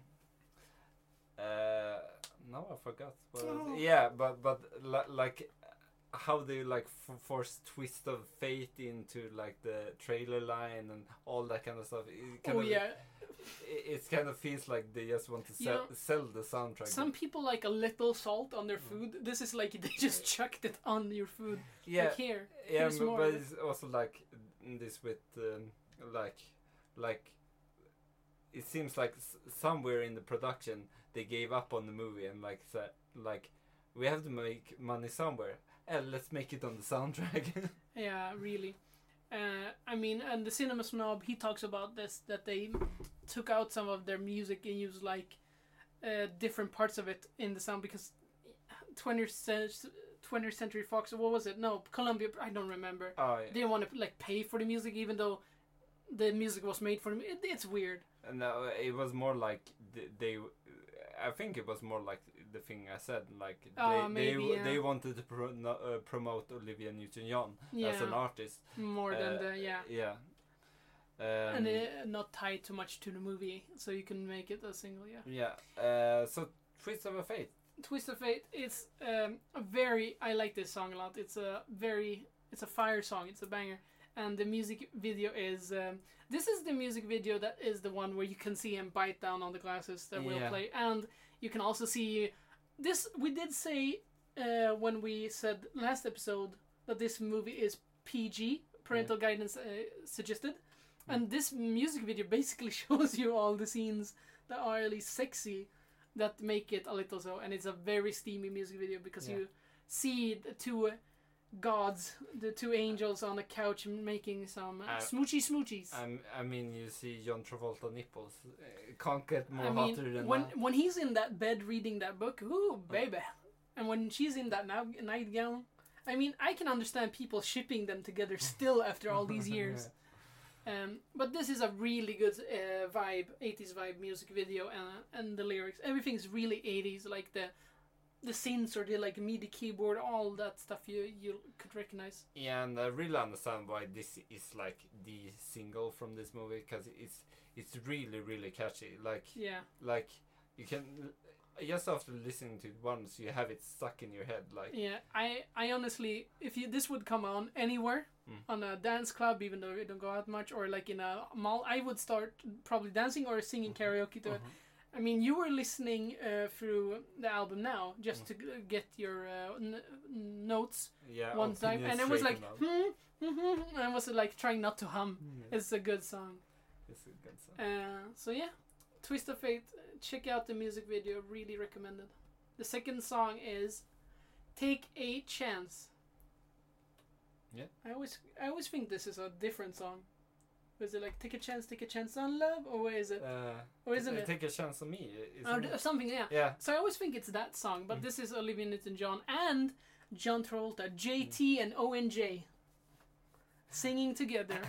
Uh. No, I forgot. What was Oh. it? Yeah, but but li- like, how they like f- force twist of fate into like the trailer line and all that kind of stuff. It kind Oh of, yeah. It, it kind of feels like they just want to You sell, know, sell the soundtrack. Some people like a little salt on their food. This is like they just chucked it on your food. yeah, Like here. yeah, here's but, more but of it. it's also like this with um, like like it seems like s- somewhere in the production they gave up on the movie and like said like we have to make money somewhere. Eh, let's make it on the soundtrack. Yeah, really. Uh, I mean, and the Cinema Snob, he talks about this, that they took out some of their music and used like uh, different parts of it in the sound because twentieth century, twentieth Century Fox, what was it? No, Columbia, I don't remember. Oh yeah. They didn't want to like pay for the music even though the music was made for them. It, it's weird. No, it was more like th- they. I think it was more like the thing I said. Like they Oh, maybe, they yeah. they wanted to pro- no, uh, promote Olivia Newton-John as an Yeah. artist. More than Uh, the, yeah. Yeah. Um, And uh, not tied too much to the movie, so you can make it a single, yeah. yeah. Uh, so Twist of a Fate. Twist of Fate, it's um, a very, I like this song a lot. It's a very, it's a fire song, it's a banger. And the music video is, um, this is the music video that is the one where you can see him bite down on the glasses that we'll Yeah. play. And you can also see, this, we did say uh, when we said last episode that this movie is P G, parental guidance uh, suggested. And this music video basically shows you all the scenes that are at least sexy that make it a little so. And it's a very steamy music video because Yeah. you see the two gods, the two angels on a couch making some uh, Uh, smoochy smoochies. Um, I mean, you see John Travolta nipples. Uh, can't get more I hotter mean, than when that. when he's in that bed reading that book, ooh, baby. And when she's in that now nightgown, I mean, I can understand people shipping them together still after all these years. Um, but this is a really good uh, vibe, eighties vibe music video, and and the lyrics, everything's really eighties, like the the synths or the like MIDI keyboard, all that stuff you you could recognize. Yeah, and I really understand why this is like the single from this movie because it's it's really really catchy. Like Yeah. like you can just after listening to it once, you have it stuck in your head. Like Yeah, I, I honestly, if you this would come on anywhere, Mm. on a dance club, even though we don't go out much, or like in a mall, I would start probably dancing or singing karaoke to it. I mean, you were listening uh, through the album now just to g- get your uh, n- notes yeah, one time, opinions and I was like, straightened out. hmm, hmm, and I was like trying not to hum. It's a good song. It's a good song. Uh, so yeah, Twist of Fate. Check out the music video. Really recommended. The second song is Take a Chance. Yeah. I always I always think this is a different song. Is it like Take a Chance, Take a Chance on Love, or what is it? Uh, Or isn't t- it? Take a chance on me. Or Isn't d- it? something, yeah. Yeah. So I always think it's that song, but Mm. this is Olivia Newton-John and John Travolta, J T and O N J, singing together.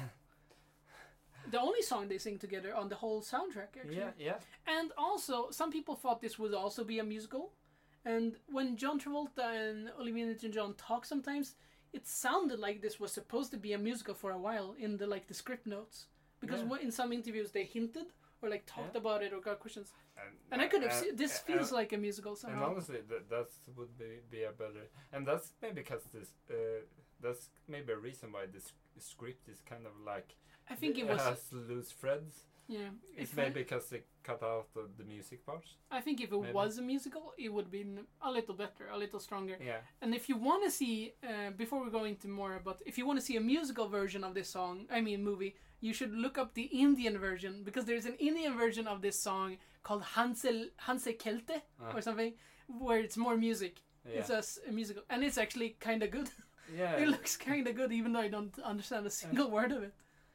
The only song they sing together on the whole soundtrack, actually. Yeah, yeah. And also, some people thought this would also be a musical. And when John Travolta and Olivia Newton-John talk sometimes, it sounded like this was supposed to be a musical for a while in the like the script notes. Because Yeah. wh- in some interviews they hinted or like talked Yeah. about it or got questions. And, And I could have uh, seen, this uh, feels uh, like a musical And somehow. honestly, that that's would be, be a better, and that's maybe because this, uh, that's maybe a reason why this script is kind of like I think it was, has loose threads. yeah. It's If maybe I, because they cut out the, the music parts. I think if it maybe. was a musical, it would be a little better, a little stronger. Yeah, And if you want to see, uh, before we go into more, but if you want to see a musical version of this song, I mean movie, you should look up the Indian version, because there's an Indian version of this song called Hansel Hanse Kelte Ah. or something, where it's more music. yeah, It's a, s- a musical, and it's actually kind of good. yeah. It looks kind of good, even though I don't understand a single word of it.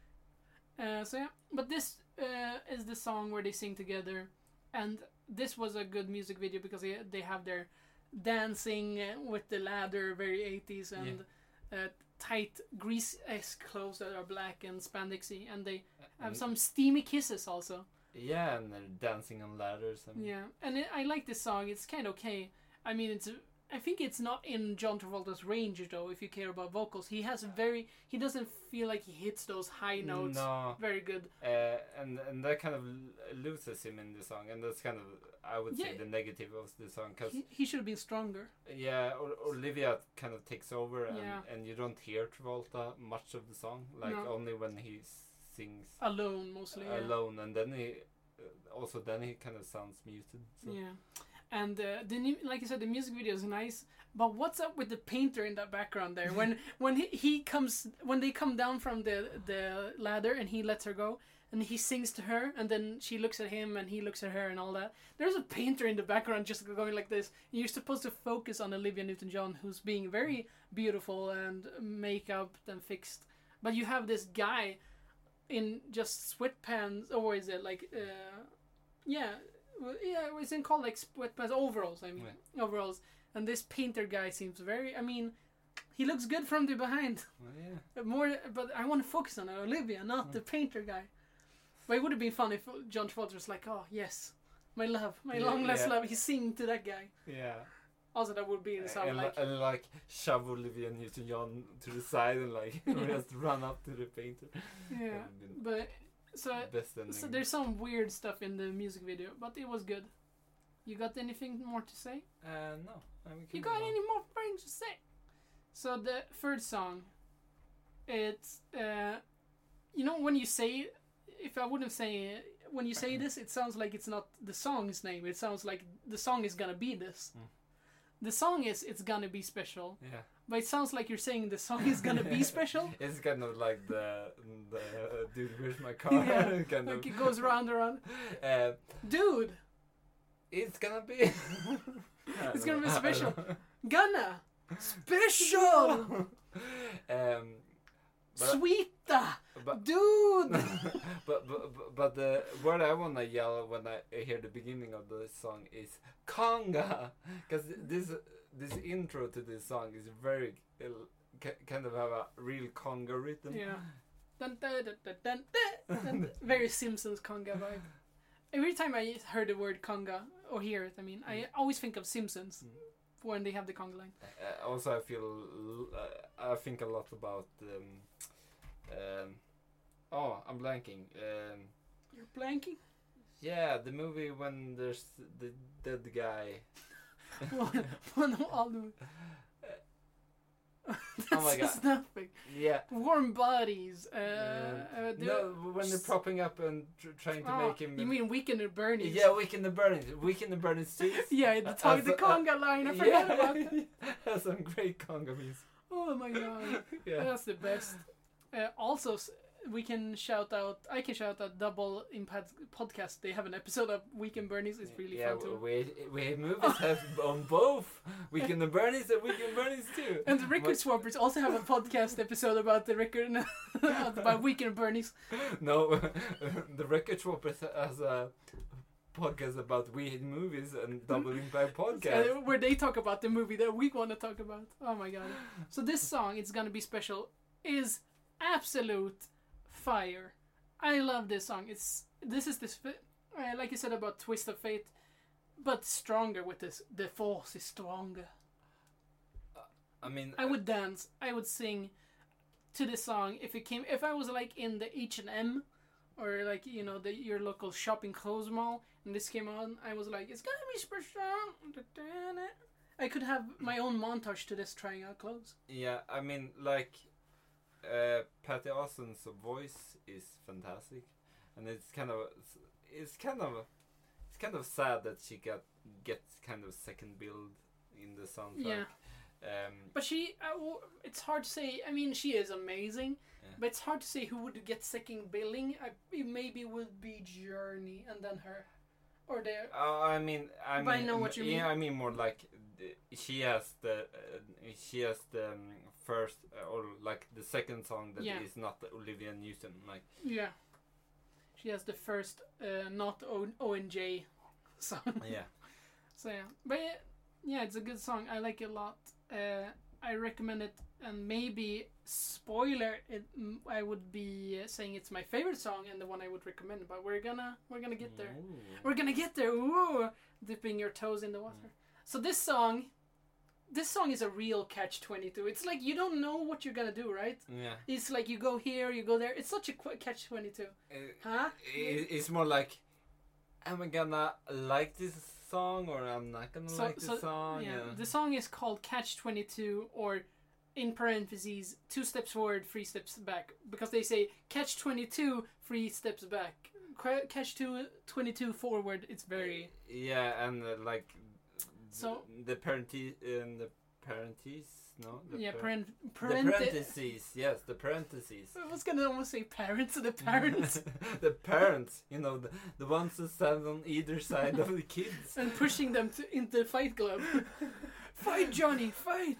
Uh, so yeah, but this uh, is the song where they sing together, and this was a good music video because they they have their dancing uh, with the ladder, very eighties, and uh, tight grease-esque clothes that are black and spandexy, and they have And- some steamy kisses also. Yeah, and they're dancing on ladders. And Yeah, and it, I like this song. It's kind of okay. I mean, it's. I think it's not in John Travolta's range though. If you care about vocals, he has very. He doesn't feel like he hits those high notes No, very good. uh, and and that kind of l- loses him in the song, and that's kind of I would say Yeah. the negative of the song, because He, he should have been stronger. yeah, o- Olivia kind of takes over, and, Yeah. and you don't hear Travolta much of the song, like No. only when he sings Alone mostly. Yeah. alone, and then he uh, also then he kind of sounds muted. So. Yeah. And uh, the new, like I said, the music video is nice. But what's up with the painter in that background there? When when he, he comes, when they come down from the the ladder and he lets her go, and he sings to her, and then she looks at him, and he looks at her, and all that. There's a painter in the background just going like this. You're supposed to focus on Olivia Newton-John, who's being very beautiful and makeup and fixed, but you have this guy in just sweatpants, or is it like, uh, yeah, well, yeah, it's in called like sweatpants, overalls. I mean, Yeah. overalls, and this painter guy seems very. I mean, he looks good from the behind. Well, yeah. More, but I want to focus on Olivia, not the painter guy. But it would have been fun if John Travolta was like, "Oh yes, my love, my Yeah, long lost yeah. love." He's singing to that guy. Yeah. Also, that would be in sound and, like. li- and like shove Olivia Newton-John to the side and like just run up to the painter. Yeah, That would've been but so best ending. so there's some weird stuff in the music video, but it was good. You got anything more to say? Uh, no. I mean, You come got on. any more things to say? So the third song, it's uh, you know when you say, if I wouldn't say when you say this, it sounds like it's not the song's name. It sounds like the song is gonna be this. Mm. The song is it's gonna be special, Yeah. but it sounds like you're saying the song is gonna be special. It's kind of like the the uh, dude, where's my car? Yeah, kind like of. it goes round and round. Uh, Dude, it's gonna be. it's gonna be special. Gonna special. um, but, Sweeta, but, dude. but but but the word I wanna yell when I hear the beginning of the song is conga, because this this intro to this song is very uh, ki- kind of have a real conga rhythm. Yeah. Dun, dun, dun, dun, dun, dun, dun. Very Simpsons conga vibe. Every time I heard the word conga, or hear it, I mean, I always think of Simpsons when they have the conga line. Uh, also, I feel uh, I think a lot about. Um, um, oh, I'm blanking. Um, You're blanking? yeah, the movie when there's the dead guy. one, one of all the... Oh my That's God. nothing. Yeah. Warm bodies. Uh, Uh, uh, the- no, when they're propping up and tr- trying to Oh, make him. You mean Weekend at Bernie's? Yeah, Weekend the Burning. Weekend the Burning Streets. Yeah, the, talk, the Uh, conga line. I forgot yeah. about that. Has some great conga music. Oh my god. Yeah. That's the best. Uh, also, s- we can shout out. I can shout out Double Impact Podcast. They have an episode of Weekend Bernie's. It's really yeah, fun too. we we movies have on both Weekend the Burnies and Weekend Burnies too. And the Record But- Swappers also have a podcast episode about the record about Weekend Bernie's. No, the Record Swappers has a podcast about weird movies and Double Impact Podcast. Uh, where they talk about the movie that we want to talk about. Oh my god. So this song, It's Gonna Be Special, is absolute fire. I love this song. It's this is this fi- uh, like you said about Twist of Fate, but stronger with this. The force is stronger. I mean, I would dance. I would sing to this song if it came. If I was like in the H and M or like you know the your local shopping clothes mall and this came on, I was like, it's gonna be special. I could have my own montage to this trying out clothes. yeah, I mean, like, uh, Patty Austin's voice is fantastic, and it's kind of, it's kind of, it's kind of sad that she got gets kind of second build in the soundtrack. Yeah. Um, But she, uh, w- it's hard to say. I mean, she is amazing, Yeah. but it's hard to say who would get second billing. I, it maybe would be Journey and then her, or the. Uh, I mean, I But I mean, know what you yeah, mean. I mean more like the, she has the uh, she has the um, first uh, or like the second song that Yeah. is not Olivia Newton. Like, Yeah. She has the first uh, not o- ONJ song. yeah, So yeah, but yeah, yeah, it's a good song. I like it a lot. Uh, I recommend it, and maybe spoiler, it mm, I would be uh, saying it's my favorite song and the one I would recommend. But we're gonna we're gonna get there. We're gonna get there. Ooh, dipping your toes in the water. So this song, this song is a real catch twenty-two. It's like you don't know what you're gonna do, right? yeah. It's like you go here, you go there. It's such a qu- catch twenty-two, Uh, huh? it, it's more like, am I gonna like this song or I'm not gonna So- like this so, song? Yeah, Yeah. the song is called Catch twenty-two, or in parentheses, two steps forward, three steps back, because they say Catch twenty-two, three steps back. Qu- Catch two, twenty-two forward. It's very Yeah, and uh, like So- the parenti- in the parentheses, no? The yeah, par- parent, The parent. parentheses, yes, the parentheses. I was gonna almost say parents. The parents The parents, you know, the, the ones that stand on either side of the kids. and pushing them to, into the fight club. Fight, Johnny, fight!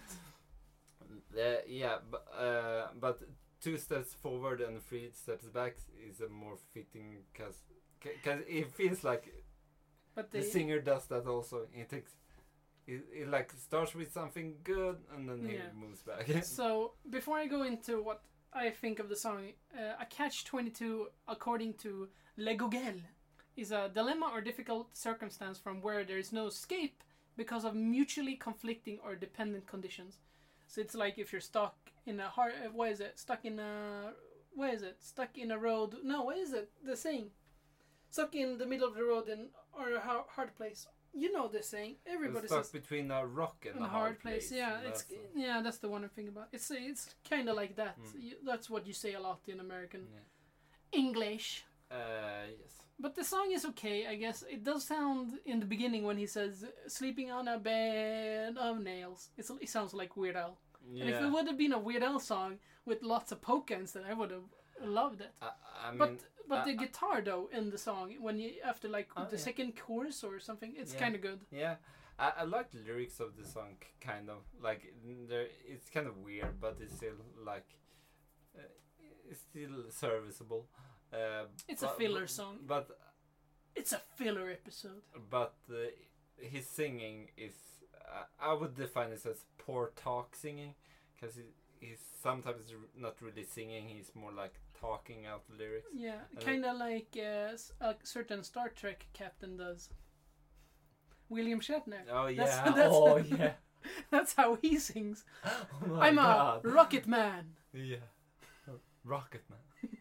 Uh, yeah, but, uh, but two steps forward and three steps back is a more fitting, cause, cause it feels like But the they, singer does that also. It takes, it, it like starts with something good and then Yeah. it moves back. So before I go into what I think of the song, uh, a catch twenty-two, according to Le Google, is a dilemma or difficult circumstance from where there is no escape because of mutually conflicting or dependent conditions. So it's like if you're stuck in a hard, uh, what is it? Stuck in a, what is it? Stuck in a road. No, what is it? The saying. Stuck in the middle of the road in or a har- hard place. You know the saying. Everybody stuck says. between a rock and In a a hard place, yeah, it's That's, uh, yeah, that's the one I'm thinking about. It's it's kind of like that. Mm. You, that's what you say a lot in American yeah. English. Uh, yes. But the song is okay, I guess. It does sound in the beginning when he says "sleeping on a bed of nails." It's, it sounds like Weird Al. Yeah. And if it would have been a Weird Al song with lots of polka instead, I would have loved it. I, I mean, but but uh, the guitar though in the song, when you after like Oh, the yeah. second chorus or something, it's Yeah. kind of good. yeah, I, I like the lyrics of the song, k- kind of like there. It's kind of weird, but it's still like uh, it's still serviceable. Uh, It's a but- filler but- song. but It's a filler episode. but uh, his singing is uh, I would define it as poor talk singing, because he, he's sometimes r- not really singing. He's more like talking out the lyrics. Yeah, Uh, kind of like uh, s- a certain Star Trek captain does. William Shatner. Oh yeah, That's- that's- oh yeah. That's how he sings. Oh my I'm God. a rocket man. Yeah, Rocket Man.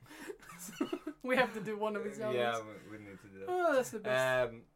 We have to do one of his albums. Yeah, we, we need to do that. Oh, that's the best. Um,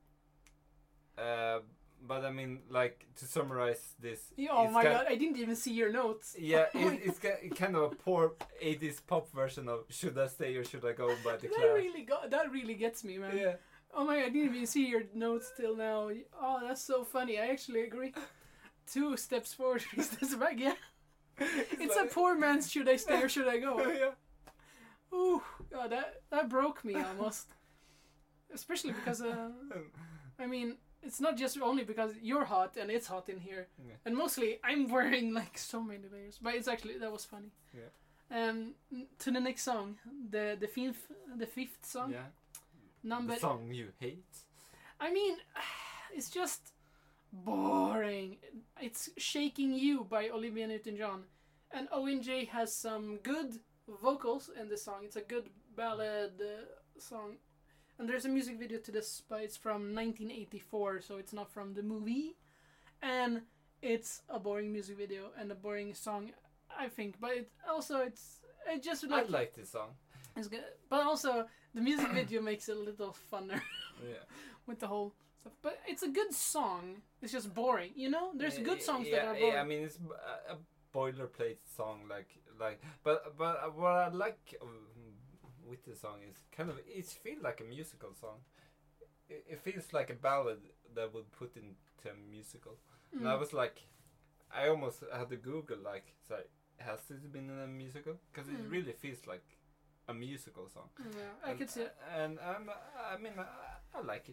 uh, but I mean, like, to summarize this. Yeah, oh it's my ki- god, I didn't even see your notes. Yeah, it, it's ki- kind of a poor eighties pop version of "Should I Stay or Should I Go" by the that Clash. really got that really gets me, man. Yeah, Oh my god, I didn't even see your notes till now. Oh, that's so funny. I actually agree. Two steps forward, three steps back. Yeah, it's a like- poor man's "Should I Stay or Should I Go." yeah. Ooh, God, that that broke me almost. Especially because, uh, I mean, it's not just only because you're hot and it's hot in here, Yeah. and mostly I'm wearing like so many layers. But it's actually that was funny. Yeah. Um, n- to the next song, the the fifth the fifth song, Yeah. number. The song you hate. I mean, it's just boring. It's "Shaking You" by Olivia Newton-John, and O N J has some good vocals in the song. It's a good ballad uh, song, and there's a music video to this, but it's from nineteen eighty-four, so it's not from the movie, and it's a boring music video and a boring song, I think. But it also it's it just I like like this song. it's good, but also the music video makes it a little funner Yeah. with the whole stuff. But it's a good song. It's just boring, you know. There's Yeah, good songs yeah, that are yeah, boring. I mean, it's b- a a boilerplate song, like like. But but what I like of, with the song is kind of it feels like a musical song. It, it feels like a ballad that would put into a musical. And I Mm. was like, I almost had to Google like, sorry, has this been in a musical? Because it Mm. really feels like a musical song. Yeah, I and, could see it. And um, I mean, I, I like it.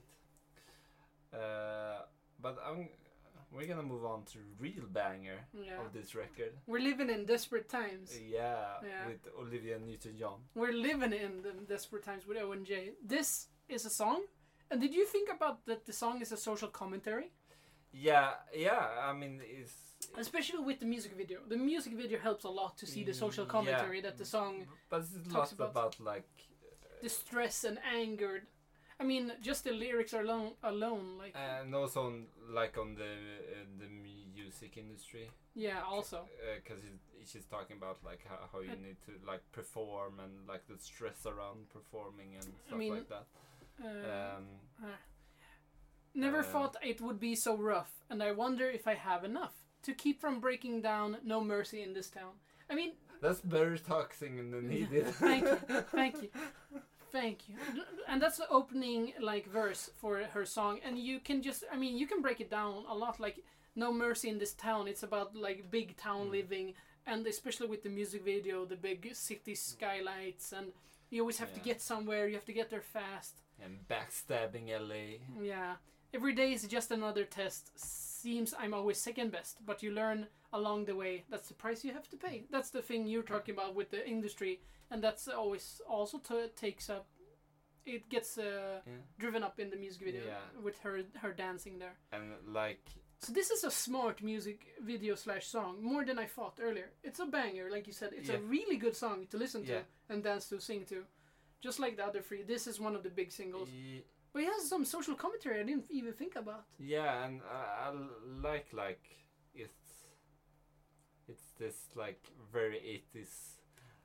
Uh, but I'm, we're gonna move on to real banger Yeah. of this record. We're living in desperate times. Yeah, Yeah. with Olivia Newton-John. We're living in the desperate times with O N J. This is a song. And did you think about that the song is a social commentary? Yeah, yeah. I mean, it's Especially with the music video. The music video helps a lot to see the social Yeah. commentary that the song, but it's a talks lot about- about, like. distress and anger. I mean, just the lyrics are alone, alone like, And also on, like on the uh, the music industry, yeah, also. because she's talking about like how, how you And- need to like perform and like the stress around performing and stuff mean, like that. Uh, Um, uh, never uh, thought it would be so rough, and I wonder if I have enough to keep from breaking down. No mercy in this town. I mean, that's better toxic than he did. Thank you, thank you, thank you. And that's the opening like verse for her song, and you can just, I mean, you can break it down a lot. Like no mercy in this town. It's about like big town Mm. living, and especially with the music video, the big city skylights, and you always have to Yeah. get somewhere. You have to get there fast. And backstabbing L A. Yeah. Every day is just another test. Seems I'm always second best, but you learn along the way. That's the price you have to pay. That's the thing you're talking about with the industry, and that's always also t- takes up. It gets uh, Yeah. driven up in the music video Yeah. with her her dancing there. And like, So this is a smart music video slash song, more than I thought earlier. It's a banger, like you said. It's a Yeah. really good song to listen to Yeah. and dance to, sing to. Just like the other three, this is one of the big singles. y- But it has some social commentary I didn't even think about. yeah, and I, I like like it's it's this like very eighties.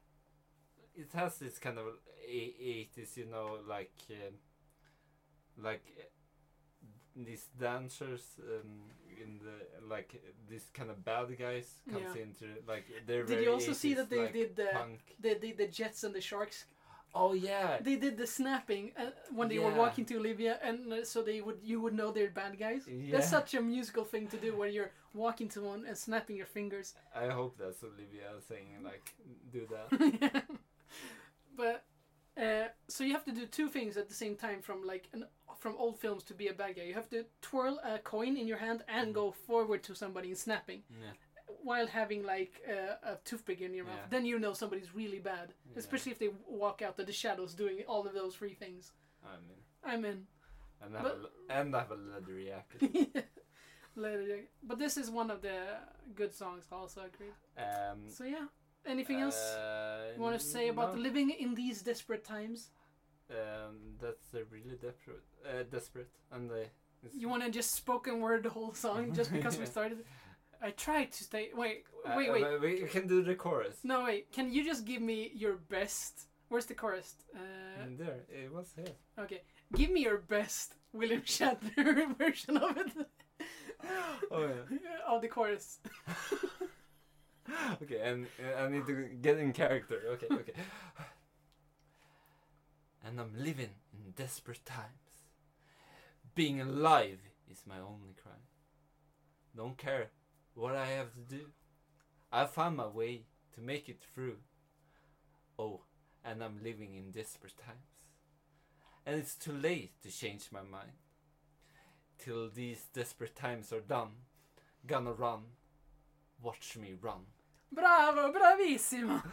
It has this kind of a- eighties, you know, like um, like uh, these dancers um, in the like these kind of bad guys comes Yeah. into like they're Did very you also see eighties, that they like, did the, punk. they did the Jets and the Sharks? Oh yeah, They did the snapping uh, when they were Yeah. walking to Olivia, and uh, so they would you would know they're bad guys. Yeah. That's such a musical thing to do when you're walking to one and snapping your fingers. I hope that's Olivia saying like do that. Yeah. But uh, so you have to do two things at the same time from like an from old films to be a bad guy. You have to twirl a coin in your hand and go forward to somebody in snapping, Yeah. while having like uh, a toothpick in your mouth. Yeah. Then you know somebody's really bad, Yeah. especially if they walk out of the shadows doing all of those three things. I mean, I'm in. and have But- a, le- and have a leather jacket. Later, yeah. But this is one of the good songs. Also agreed. Um, So yeah. Anything else uh, you want to say about no. living in these desperate times? Um, that's uh, really desperate. Uh, desperate, and uh, it's- You want to just spoken word the whole song just because we Yeah. started? I tried to stay. Wait, uh, wait, uh, wait. but we can do the chorus. No, wait. Can you just give me your best? Where's the chorus? Uh, And there, it was here. okay. Give me your best William Shatner version of it. Oh yeah. Of the chorus. Okay, and uh, I need to get in character. Okay, okay. And I'm living in desperate times. Being alive is my only crime. Don't care what I have to do. I found my way to make it through. Oh, and I'm living in desperate times. And it's too late to change my mind. Till these desperate times are done. Gonna run. Watch me run. Bravo, bravissimo.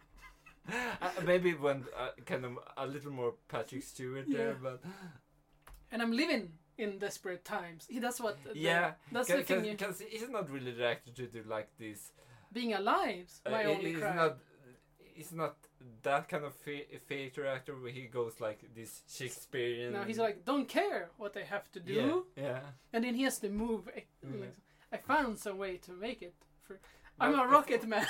uh, maybe it went uh, kind of a little more Patrick Stewart there, Yeah. but And I'm living in desperate times. He- That's what. The, yeah, That's the thing. you- because he's not really the actor to do like this. Being alive's Uh, my he- only he's crime. not. He's not that kind of the- theater actor where he goes like this Shakespearean. No, he's like, don't care what I have to do. yeah, yeah. And then he has to move. eh, Mm. like, I found some way to make it. For I'm But a rocket man.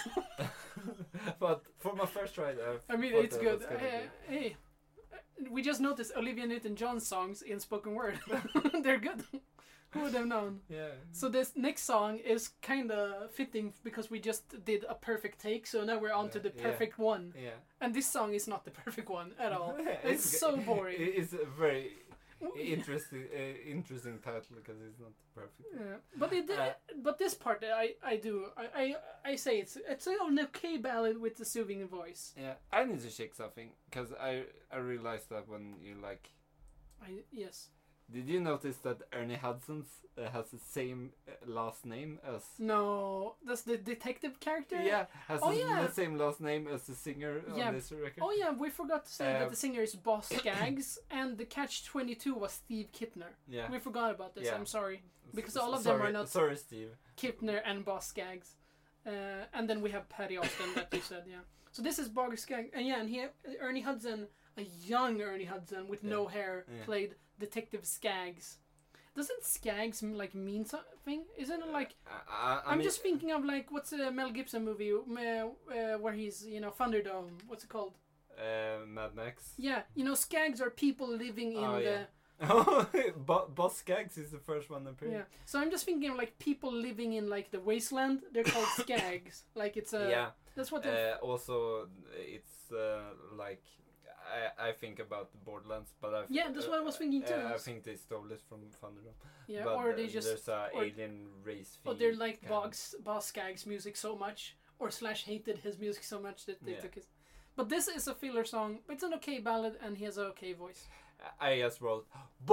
But for my first try, I, I mean, thought it's that good. was gonna Eh, be- hey, we just noticed Olivia Newton-John's songs in spoken word. They're good. Who would have known? Yeah. So this next song is kind of fitting because we just did a perfect take. So now we're on to Yeah, the yeah. perfect one. Yeah. And this song is not the perfect one at all. It's It's g- so boring. It's a very interesting, uh, interesting title because it's not perfect. Yeah, but it, Uh, but this part I I do I, I I say it's it's an okay ballad with the soothing voice. Yeah, I need to check something because I I realized that when you like, I yes. did you notice that Ernie Hudson's uh, has the same uh, last name as? No, that's the detective character. Yeah, has Oh, the, yeah. the same last name as the singer Yeah. on this record. Oh yeah, we forgot to say Uh, that the singer is Boss Skaggs and the Catch twenty-two was Steve Kipner. Yeah. We forgot about this. Yeah. I'm sorry, because S- all of sorry, them are not Sorry, Steve. Kipner and Boss Skaggs. Uh, and then we have Patty Austin that you said, yeah. So this is Boss Skaggs, and yeah, and he Ernie Hudson, a young Ernie Hudson with no Yeah. hair, Yeah. played Detective Skaggs. Doesn't Skaggs m- like mean something? Isn't it like I, I, I I'm mean, just thinking of like what's a Mel Gibson movie uh, uh, where he's you know Thunderdome? What's it called? uh, Mad Max. Yeah, you know Skaggs are people living in Oh, the yeah. Oh, Bo- Boss Skaggs is the first one appearing. yeah. So I'm just thinking of like people living in like the wasteland. They're called Skaggs. Like it's a Yeah. that's what. they're- Uh, also, it's uh, like I, I think about the Borderlands, but I Yeah, that's what I was thinking too. Uh, I think they stole it from Thunderdome. Yeah, but or they th- just there's a or- alien race. Or they theme liked kind of- Boss Boss Skaggs' music so much, or Slash hated his music so much that they Yeah. took his. But this is a filler song. It's an okay ballad, and he has an okay voice. I just wrote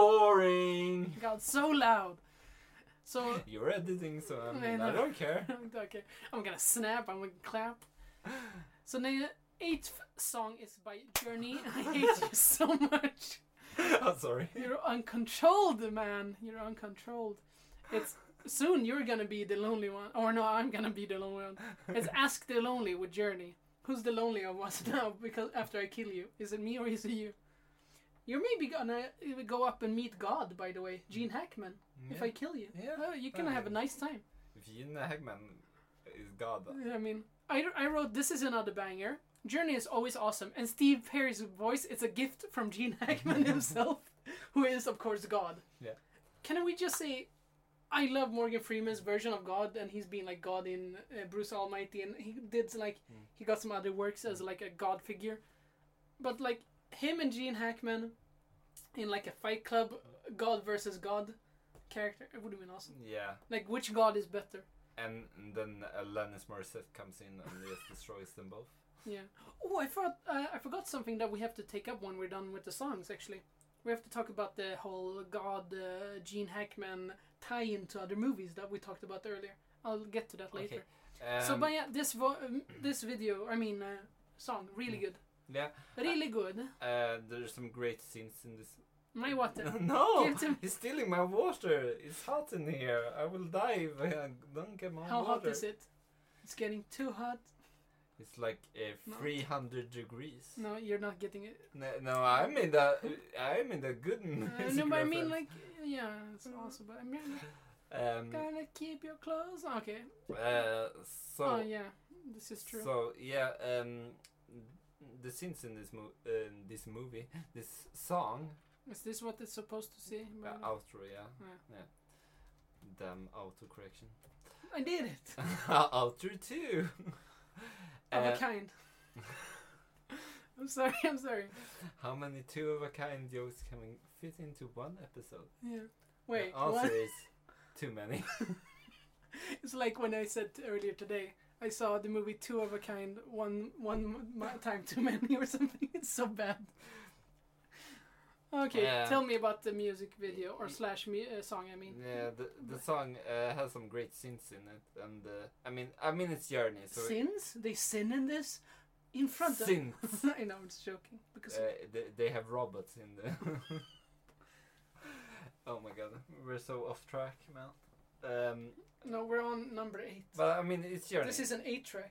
boring. It got so loud. So You're editing, so I I mean, know. I don't care. okay, I'm gonna snap. I'm gonna clap. So the eighth song is by Journey. I hate you so much. I'm sorry. You're uncontrolled, man. You're uncontrolled. It's soon you're gonna be the lonely one. Or no, I'm gonna be the lonely one. It's Ask the Lonely with Journey. Who's the lonely of us now? Because after I kill you, is it me or is it you? You're maybe gonna uh, go up and meet God, by the way, Gene Hackman. If Yeah. I kill you, Yeah. oh, you can Uh, have a nice time. Gene Hackman is God. I mean, I, I wrote this is another banger. Journey is always awesome, and Steve Perry's voice is a gift from Gene Hackman himself, who is of course God. Yeah. Can we just say, I love Morgan Freeman's version of God, and he's been like God in uh, Bruce Almighty, and he did like he got some other works as like a God figure, but like him and Gene Hackman in like a Fight Club God versus God character, it would have been awesome. Yeah. Like which God is better? And then Alanis Morissette comes in and just destroys them both. Yeah. Oh, I forgot. Uh, I forgot something that we have to take up when we're done with the songs. Actually, we have to talk about the whole God, uh, Gene Hackman tie-in to other movies that we talked about earlier. I'll get to that later. Okay. so, Um, but yeah, this vo- um, this video, I mean, uh, song, really good, Yeah. really good. Uh, there's some great scenes in this. My water. No! Give to- He's stealing my water! It's hot in here! I will die if I don't get my How water. hot is it? It's getting too hot. It's like uh, No. three hundred degrees. No, you're not getting it. No, no, I'm in the I'm in the good Uh, music no, but I mean, reference. like, yeah, it's awesome. But I mean, um, gotta keep your clothes. Okay. uh, so oh yeah, this is true. so yeah, um, the scenes in this mo- uh, in this movie, this song, Is this what it's supposed to say? uh, by the- outro, yeah, Yeah. yeah, damn auto correction, I did it. outro too. Of a Uh, kind. I'm sorry, I'm sorry. How many two of a kind jokes can we fit into one episode? Yeah. Wait, the answer what? is too many. It's like when I said earlier today, I saw the movie Two of a Kind one one m- time too many or something. It's so bad. Okay, Yeah. tell me about the music video or slash me uh, song. I mean, Yeah, the the song uh, has some great scenes in it, and uh, I mean, I mean it's Journey, so sins? They sin in this in front of. Sins. I know, I'm just joking because uh, they, they have robots in the. Oh my god, we're so off track, man. Um, no, we're on number eight. but I mean, it's Journey. This is an eight track.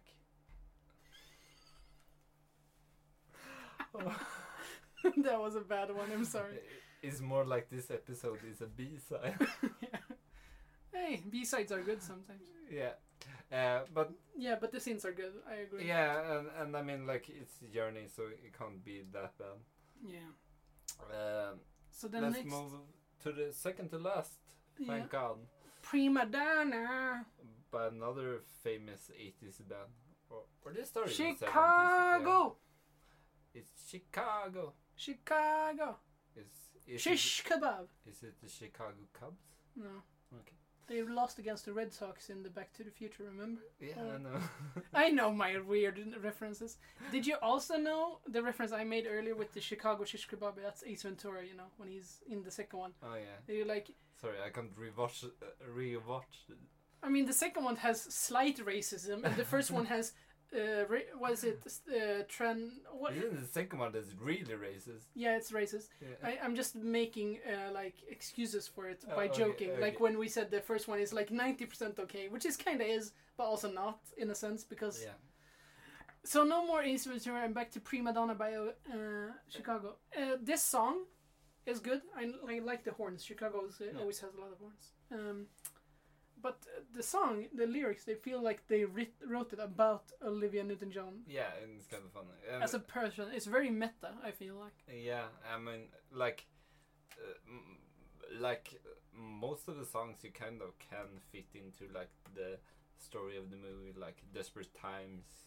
That was a bad one. I'm sorry. It's more like this episode is a B side. Yeah. Hey, B sides are good sometimes. Yeah, uh, but Yeah, but the scenes are good. I agree. yeah, and, and I mean like it's Journey, so it can't be that bad. Yeah. Um, So then let's next, move to the second to last. yeah. Thank God, Prima Donna, by another famous eighties band. Or, or they started in the seventies. Chicago, Yeah. It's Chicago. Chicago, Is is Shish kebab. it, is it the Chicago Cubs? No, Okay. they lost against the Red Sox in the Back to the Future. Remember? Yeah, Oh. I know. I know my weird references. Did you also know the reference I made earlier with the Chicago shish kebab? That's Ace Ventura, you know, when he's in the second one. Oh yeah. They like, Sorry, I can't rewatch. Uh, rewatch. it. I mean, the second one has slight racism, and the first one has, uh, ra- what is it, uh, tran? What? Isn't the second one that's really racist? Yeah, it's racist. Yeah. I, I'm just making uh, like excuses for it Oh, by okay, joking. okay. Like when we said the first one is like ninety percent okay, which is kind of is, but also not in a sense because. Yeah. So no more Ace Ventura and back to Prima Donna by uh, Chicago. Uh, this song is good. I, I like the horns. Chicago uh, Yeah. always has a lot of horns. Um, but uh, the song, the lyrics, they feel like they writ- wrote it about Olivia Newton-John Yeah, and it's kind of funny. And as a person. It's very meta, I feel like. yeah, I mean, like, uh, m- like uh, most of the songs you kind of can fit into like the story of the movie, like Desperate Times,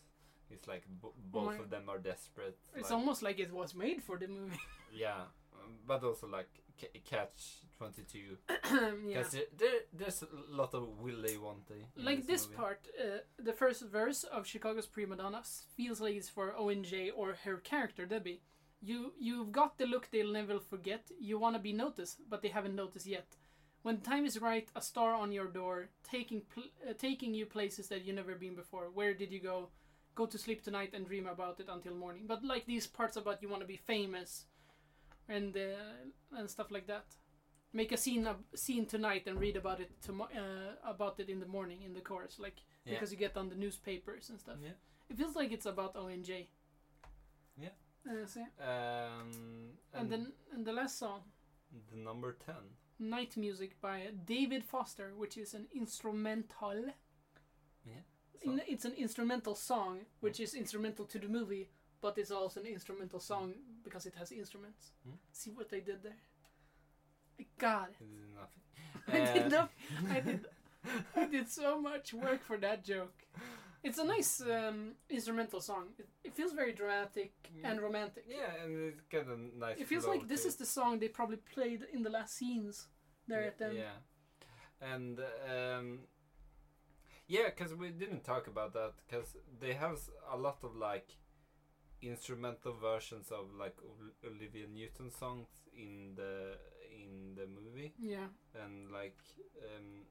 It's like b- both my- of them are desperate. It's like, almost like it was made for the movie. yeah, um, but also like c- Catch twenty-two. yeah. Because there, there, there's a lot of will they, won't they? in Like this movie. part, uh, the first verse of Chicago's Prima Donna s- feels like it's for O N J or her character Debbie. You you've got the look they'll never forget. You want to be noticed, but they haven't noticed yet. When the time is right, a star on your door, taking pl- uh, taking you places that you've never been before. Where did you go? Go to sleep tonight and dream about it until morning. But like these parts about you want to be famous, and uh, and stuff like that. Make a scene a scene tonight and read about it tomo- uh, about it in the morning in the chorus, like Yeah. because you get on the newspapers and stuff. Yeah. It feels like it's about O N J. Yeah. Uh, so yeah. Um, And and then and the last song, the number ten. Night Music by David Foster, which is an instrumental. Yeah. In, it's an instrumental song, which is instrumental to the movie, but it's also an instrumental song because it has instruments. Mm. See what they did there? I got it. It is nothing. I did Uh, not. I did. I did so much work for that joke. It's a nice um, instrumental song. It, it feels very dramatic Yeah. and romantic. Yeah, and it's got a nice. It feels flow like this to is the song they probably played in the last scenes there yeah, at the end. Yeah, and um, yeah, because we didn't talk about that because they have s- a lot of like instrumental versions of like Ol- Olivia Newton songs in the in the movie, Yeah. and like um,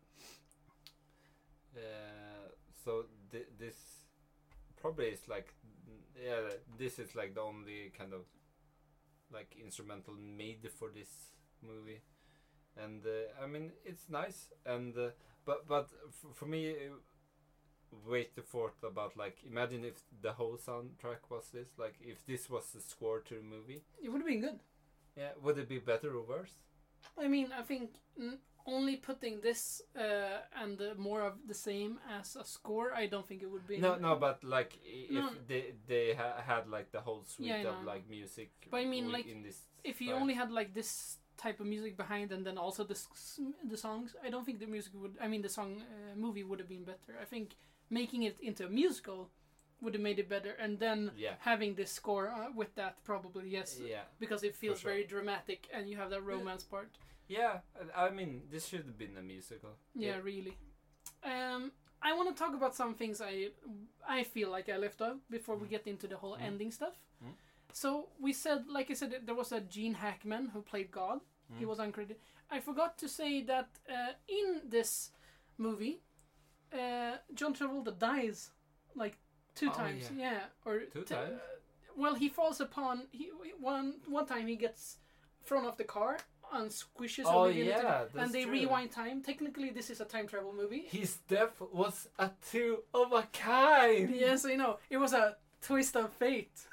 uh, so th- this probably is like yeah this is like the only kind of like instrumental made for this movie, and uh, I mean it's nice, and uh, but but f- for me uh, wait the thought about like imagine if the whole soundtrack was this, like if this was the score to the movie, It would have been good. yeah, would it be better or worse? I mean, I think n- only putting this uh, and uh, more of the same as a score, I don't think it would be. No, no, but like i- if No. they they ha- had like the whole suite Yeah, I of know. like music. But I mean, wi- like, in this If you style. only had like this type of music behind and then also the s- the songs, I don't think the music would. I mean, the song uh, movie would have been better. I think making it into a musical would have made it better, and then Yeah. having this score uh, with that probably yes, Yeah, because it feels sure. very dramatic and you have that romance part. yeah. I I mean, this should have been a musical. Yeah, really. Um, I want to talk about some things I I feel like I left out before we get into the whole Mm. ending stuff. Mm. So we said, like I said, there was a Gene Hackman who played God. He Mm. was uncredited. I forgot to say that uh, in this movie, uh, John Travolta dies like two Oh, times. yeah. Yeah, or Two t- times? uh, well, he falls upon he one one time he gets thrown off the car and squishes. Oh, Olivia Newton, yeah, that's and they true. rewind time. Technically, this is a time travel movie. His death was a two of a kind. Yes, I know. It was a twist of fate.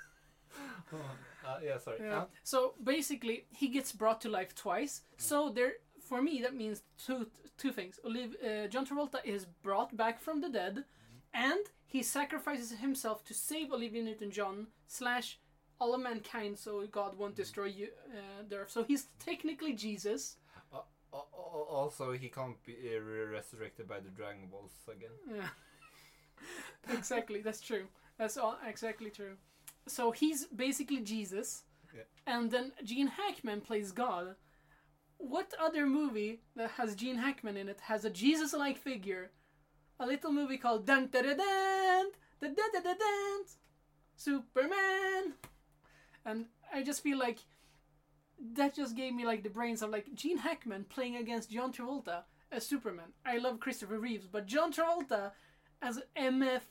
Uh, yeah, sorry. Yeah. Uh, So basically, he gets brought to life twice. So there, for me, that means two two things. Oliv- uh, John Travolta is brought back from the dead, and he sacrifices himself to save Olivia Newton-John slash all of mankind, so God won't destroy you, uh, the earth. So he's technically Jesus. al- al- also, he can't be uh, re- resurrected by the Dragon Balls again. Yeah. Exactly, that's true. That's all exactly true. So he's basically Jesus, Yeah. and then Gene Hackman plays God. What other movie that has Gene Hackman in it has a Jesus-like figure? A little movie called Dun Da Da Dun Da Da Da Da Dun Superman, and I just feel like that just gave me like the brains of like Gene Hackman playing against John Travolta as Superman. I love Christopher Reeves, but John Travolta as M F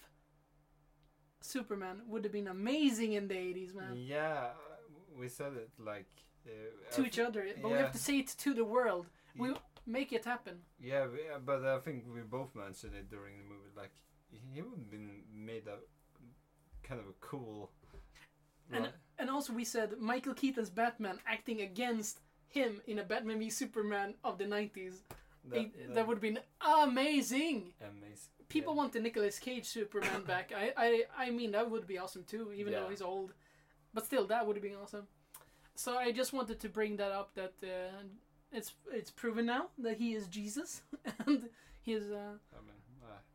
Superman would have been amazing in the eighties, man. Yeah, we said it like uh, I To thi- each other, but we yeah. have to say it to the world. We Yeah. make it happen. Yeah, we, uh, but I think we both mentioned it during the movie. Like he would have been made a kind of a cool. And right? and also we said Michael Keaton's Batman acting against him in a Batman v Superman of the nineties. That, that would have been amazing. amazing. People yeah. want the Nicolas Cage Superman back. I, I I mean that would be awesome too, even though Yeah. he's old. But still, that would have been awesome. So I just wanted to bring that up. That uh, it's it's proven now that he is Jesus, and he is. Uh, I mean, uh, I,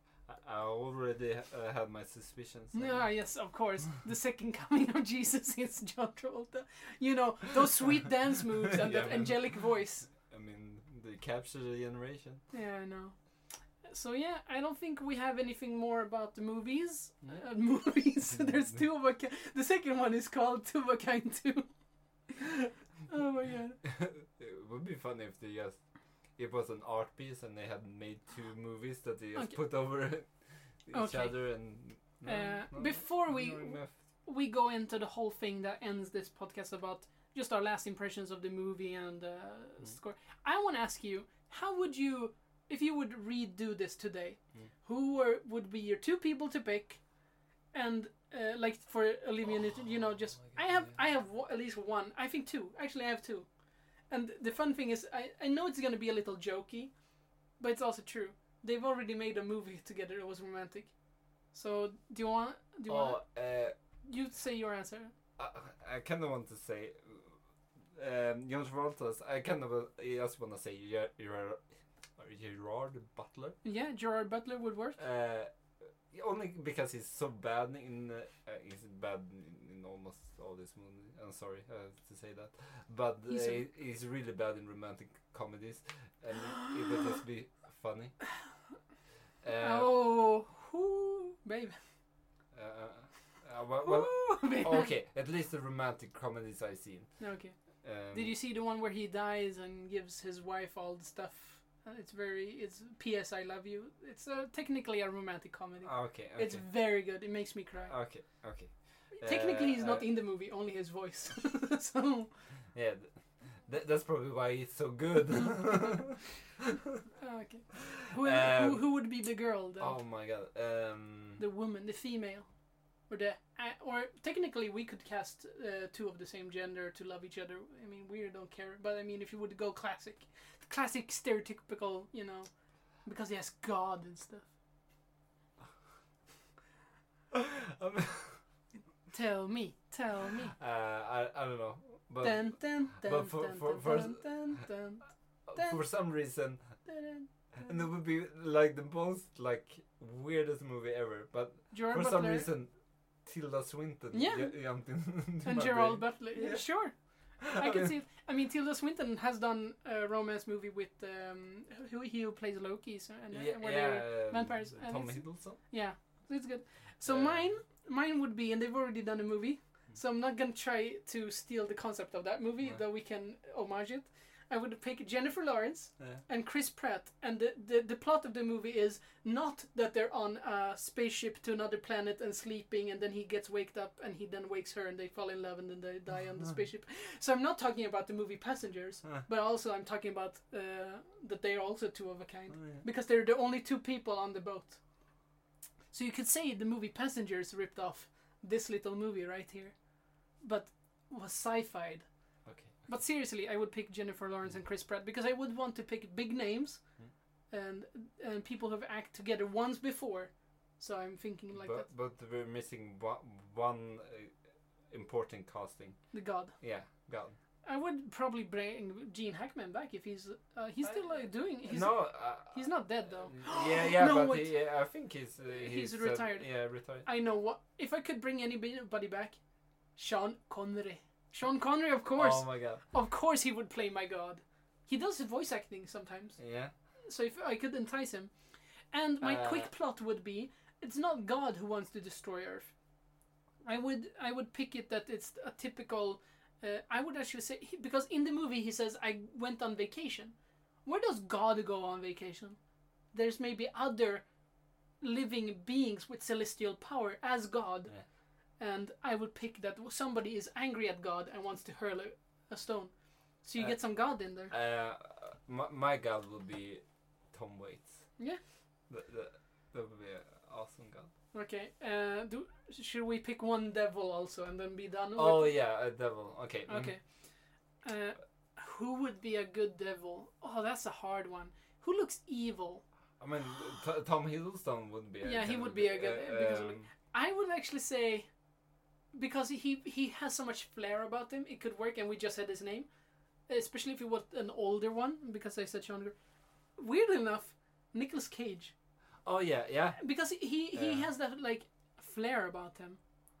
I already uh, had my suspicions. No, yes, of course. The second coming of Jesus is John Travolta. You know, those sweet dance moves and Yeah, that man. angelic voice. I mean, they capture the generation. Yeah, I know. So yeah, I don't think we have anything more about the movies. Yeah. Uh, movies. There's two of a kind. The second one is called Two of a Kind Two. Oh my god. It would be funny if they just it was an art piece and they had made two movies that they just Okay. put over each Okay. other and. No, Uh, no, before we- no enough. We go into the whole thing that ends this podcast about just our last impressions of the movie and uh, score. I want to ask you, how would you, if you would redo this today, who were, would be your two people to pick, and uh, like for Olivia Newton, you know, just I have I have w- at least one, I think two. Actually, I have two. And the fun thing is, I I know it's gonna be a little jokey, but it's also true. They've already made a movie together that was romantic. So do you want? Do you want? Oh, uh, You say your answer. I, I kind of want to say, um, John Travolta's. I kind of uh, I just want to say Ger- Gerard, Gerard Butler. Yeah, Gerard Butler would work. Uh, only because he's so bad in. Uh, uh, he's bad in, in almost all this movie. I'm sorry uh, to say that, but uh, He's a- he, he's really bad in romantic comedies, and it, it would just be funny. Uh, oh, whoo, babe. uh, uh, well, well, Ooh, babe. okay, at least the romantic comedies I've seen. Okay. Um, Did you see the one where he dies and gives his wife all the stuff? Uh, it's very. It's P S I love you. It's uh, technically a romantic comedy. Okay, okay. It's very good. It makes me cry. Okay, okay. Technically, he's Uh, not uh, in the movie. Only his voice. So. Yeah, th- th- that's probably why it's so good. Oh, okay. Who, who Um, who would be the girl then? Oh my god. Um, The woman, the female, or the uh, or technically we could cast uh, two of the same gender to love each other. I mean, we don't care, but I mean, if you would go classic, classic stereotypical, you know, because he has God and stuff. um, Tell me, tell me. uh, I I don't know, but Dun, dun, dun, but for- dun, for- dun, for- dun, dun, dun, uh, for some reason, dun, and it would be like the most like weirdest movie ever. But Gerard for Butler some reason, Tilda Swinton Yeah. ju- jumped in. into and my Gerald brain. Butler. Yeah. Sure, I can see it. I mean, Tilda Swinton has done a romance movie with um, who he who plays Loki, so, and uh, Yeah, where yeah. they're um, vampires, and Tom it's- Hiddleston. Yeah, so it's good. So Uh, mine, mine would be, and they've already done a movie, so I'm not gonna try to steal the concept of that movie, No. though we can homage it. I would pick Jennifer Lawrence Yeah. and Chris Pratt, and the, the the plot of the movie is not that they're on a spaceship to another planet and sleeping, and then he gets waked up, and he then wakes her, and they fall in love, and then they die on the spaceship. So I'm not talking about the movie Passengers, Ah. but also I'm talking about uh, that they're also two of a kind, Oh, yeah. because they're the only two people on the boat. So you could say the movie Passengers ripped off this little movie right here, but was sci-fi'd. Okay. But seriously, I would pick Jennifer Lawrence and Chris Pratt because I would want to pick big names, and and people who have acted together once before. So I'm thinking like but that. but we're missing one, one uh, important casting. The God. Yeah, God. I would probably bring Gene Hackman back if he's uh, he's still like doing. He's, no, uh, he's not dead though. Yeah, yeah, No, but wait. he, yeah, I think he's uh, He's uh, retired. yeah, retired. I know what. If I could bring anybody back, Sean Connery. Sean Connery, of course. Oh my god. Of course, he would play my God. He does his voice acting sometimes. Yeah. So if I could entice him, and my Uh, quick plot would be, it's not God who wants to destroy Earth. I would I would pick it that it's a typical. Uh, I would actually say he, because in the movie he says I went on vacation. Where does God go on vacation? There's maybe other living beings with celestial power as God, Yeah. and I would pick that somebody is angry at God and wants to hurl a, a stone. So you Uh, get some God in there. Uh, my, my god would be Tom Waits. Yeah. That, that, that would be an awesome god. Okay. Uh, do should we pick one devil also and then be done? with- Oh yeah, a devil. Okay. mm. Okay. Uh, who would be a good devil? Oh, that's a hard one. Who looks evil? I mean, t- Tom Hiddleston would be. A Yeah, he kind would of, be a good- uh, because of- um, I would actually say, because he he has so much flair about him, it could work. And we just said his name, especially if he was an older one. Because I said Sean. Weirdly enough, Nicolas Cage. Oh yeah, yeah. because he he Yeah. has that like flair about him.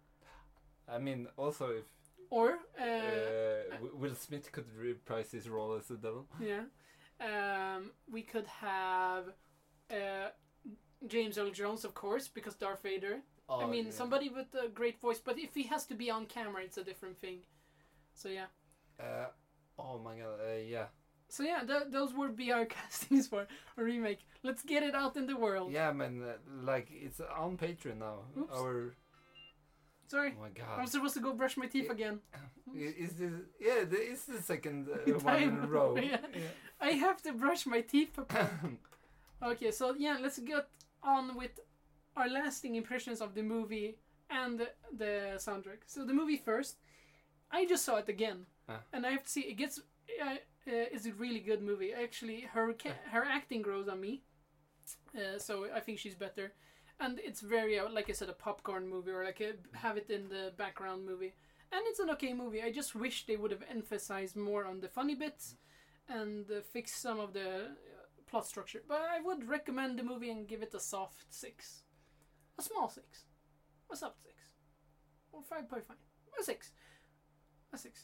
I mean, also if Or uh, uh, Wi- Will Smith could reprise his role as the devil. yeah, um, we could have uh, James Earl Jones, of course, because Darth Vader. Oh, I mean, yeah. somebody with a great voice, but if he has to be on camera, it's a different thing. So yeah, Uh, oh my god, uh, yeah. so yeah, th- those would be our castings for a remake. Let's get it out in the world. Yeah, man, uh, like, it's on Patreon now. Oops. Our, Sorry, oh my I'm god. supposed to go brush my teeth Yeah. again. I- Is this, yeah, this is the second uh, one Time. in a row. Yeah. I have to brush my teeth. Okay, so yeah, let's get on with our lasting impressions of the movie and the, the soundtrack. So the movie first, I just saw it again, Ah. and I have to see it gets. Uh, uh, it's a really good movie. Actually, her ca- her acting grows on me, uh, so I think she's better, and it's very uh, like I said, a popcorn movie or like a have it in the background movie, and it's an okay movie. I just wish they would have emphasized more on the funny bits, and uh, fix some of the uh, plot structure. But I would recommend the movie and give it a soft six. A small six. A soft six. Or five point five. A six. A six.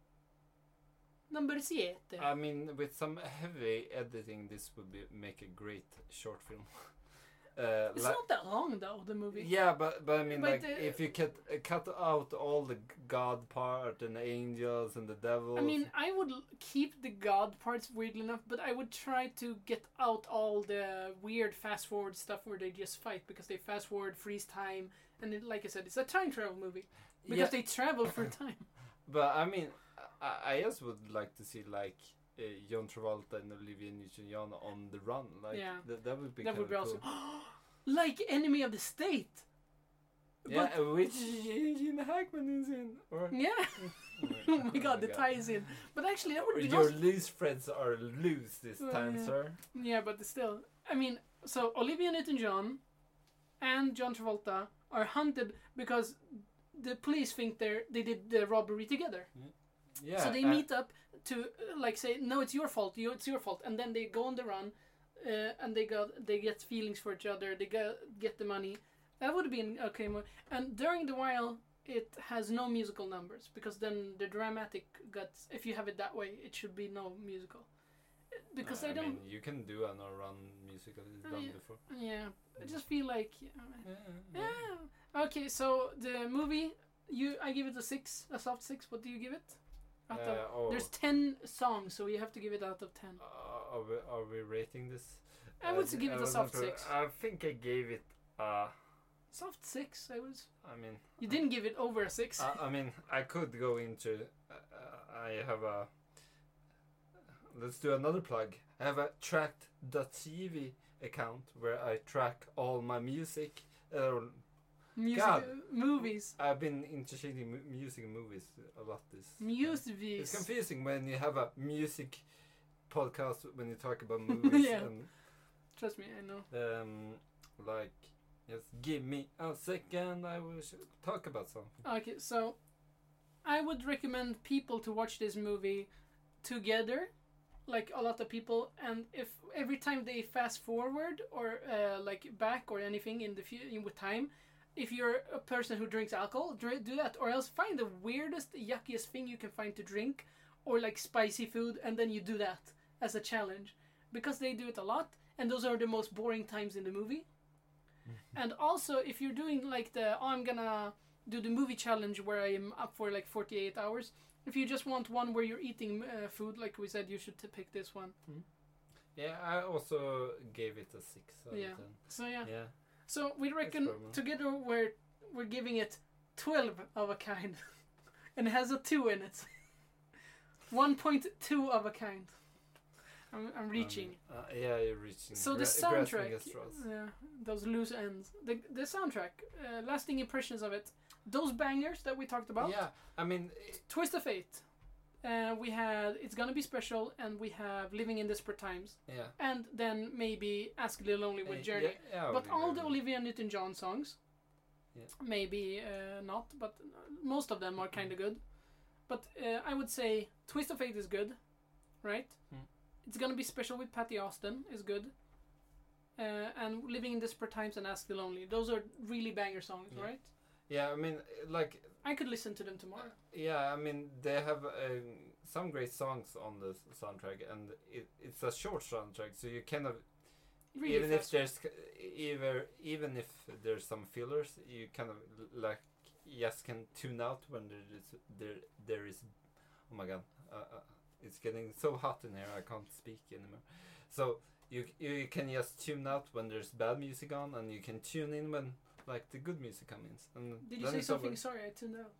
Number siete. I mean, with some heavy editing, this would be make a great short film. Uh, It's like- not that long though, the movie. Yeah, but but I mean, But, like, uh, if you cut uh, cut out all the g- God part and the angels and the devils. I mean, I would l- keep the God parts weirdly enough, but I would try to get out all the weird fast forward stuff where they just fight because they fast forward, freeze time, and it, like I said, it's a time travel movie because yeah, they travel through time. but I mean, I, I just would like to see like uh, John Travolta and Olivia Newton-John on the run. Like, Yeah. that, that would be That kind would be of awesome. cool. Like Enemy of the State. Yeah, uh, which Gene Hackman is in. Or Yeah. Oh my god, the ties in. But actually, that would be Your awesome. loose friends are loose this Uh, time, yeah. sir. Yeah, but still, I mean, so Olivia Newton-John and John Travolta are hunted because the police think they they did the robbery together. Yeah. So they uh, meet up to uh, like say, no, it's your fault, you, it's your fault, and then they go on the run, uh, and they got they get feelings for each other. They get get the money. That would be an okay movie. And during the while, it has no musical numbers because then the dramatic guts. If you have it that way, it should be no musical. Because I I don't. mean, you can do an run musical. It's Oh, done yeah. before. Yeah, I just feel like. Uh, Yeah. yeah. Okay, so the movie, you, I give it a six, a soft six. What do you give it? Out of, Uh, oh. There's ten songs, so you have to give it out of ten. Uh, are, we, are we rating this? I would Uh, give it a wasn't soft sure. six. I think I gave it. Uh, Soft six. I was. I mean, You didn't give it over a six. I, I mean, I could go into. Uh, uh, I have a. Let's do another plug. I have a tracked dot t v account where I track all my music. Uh, Music, God. uh, movies, I've been interchanging mu- music and movies a lot. This music. It's confusing when you have a music podcast when you talk about movies Yeah. and Trust me, I know. um, like, just give me a second, I will sh- talk about something. Okay, so I would recommend people to watch this movie together, like a lot of people, and if every time they fast forward or uh, like back or anything in the fu- in with time, if you're a person who drinks alcohol, dr- do that, or else find the weirdest, yuckiest thing you can find to drink, or like spicy food, and then you do that as a challenge, because they do it a lot, and those are the most boring times in the movie. And also, if you're doing like the, oh, I'm gonna do the movie challenge where I'm up for like forty-eight hours, if you just want one where you're eating uh, food, like we said, you should t- pick this one. Yeah, I also gave it a six out Yeah. of ten. So yeah. Yeah. So we reckon problem. together we're we're giving it twelve of a kind, and it has a two in it. One point two of a kind. I'm I'm reaching. Um, uh, yeah, you're reaching. So the gra- grasping soundtrack, at straws. yeah, those loose ends. The the soundtrack, uh, lasting impressions of it. Those bangers that we talked about. Yeah, I mean, it, Twist of Fate. Uh, we had It's Gonna Be Special, and we have Living in Desperate Times, yeah. and then maybe Ask a Little Lonely with Uh, Journey. Yeah, yeah, But all the Olivia- Olivia Newton-John songs, Yeah. maybe uh, not, but most of them are kind of good. But uh, I would say Twist of Fate is good, right? Mm. It's Gonna Be Special with Patty Austin is good. uh, and Living in Desperate Times and Ask the Lonely. Those are really banger songs, Yeah. right? Yeah, I mean, like, I could listen to them tomorrow. yeah, I mean, they have um, some great songs on the s- soundtrack, and it, it's a short soundtrack, so you kind of Really even fast. if there's c- either even if there's some fillers, you kind of l- like just can tune out when there is there there is. Oh my god, uh, uh, it's getting so hot in here. I can't speak anymore. So you you can just tune out when there's bad music on, and you can tune in when like the good music comes in. And Did you then say it's something? over. Sorry, I tuned out.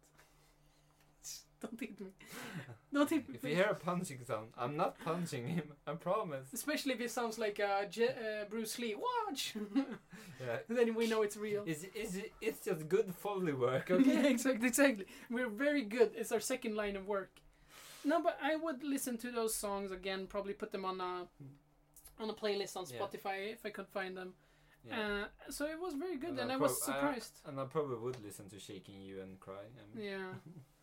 Don't hit me. Don't hit me. If you hear a punching sound, I'm not punching him. I promise. Especially if it sounds like uh, Je- uh, Bruce Lee. Watch! Yeah. Then we know it's real. It's, it's, it's just good Foley work, Yeah, okay? exactly, exactly. We're very good. It's our second line of work. No, but I would listen to those songs again. Probably put them on a on a playlist on Yeah. Spotify if I could find them. Yeah. Uh, so it was very good, and, And I I was prob- I- surprised. And I probably would listen to Shaking You and cry. I mean. Yeah.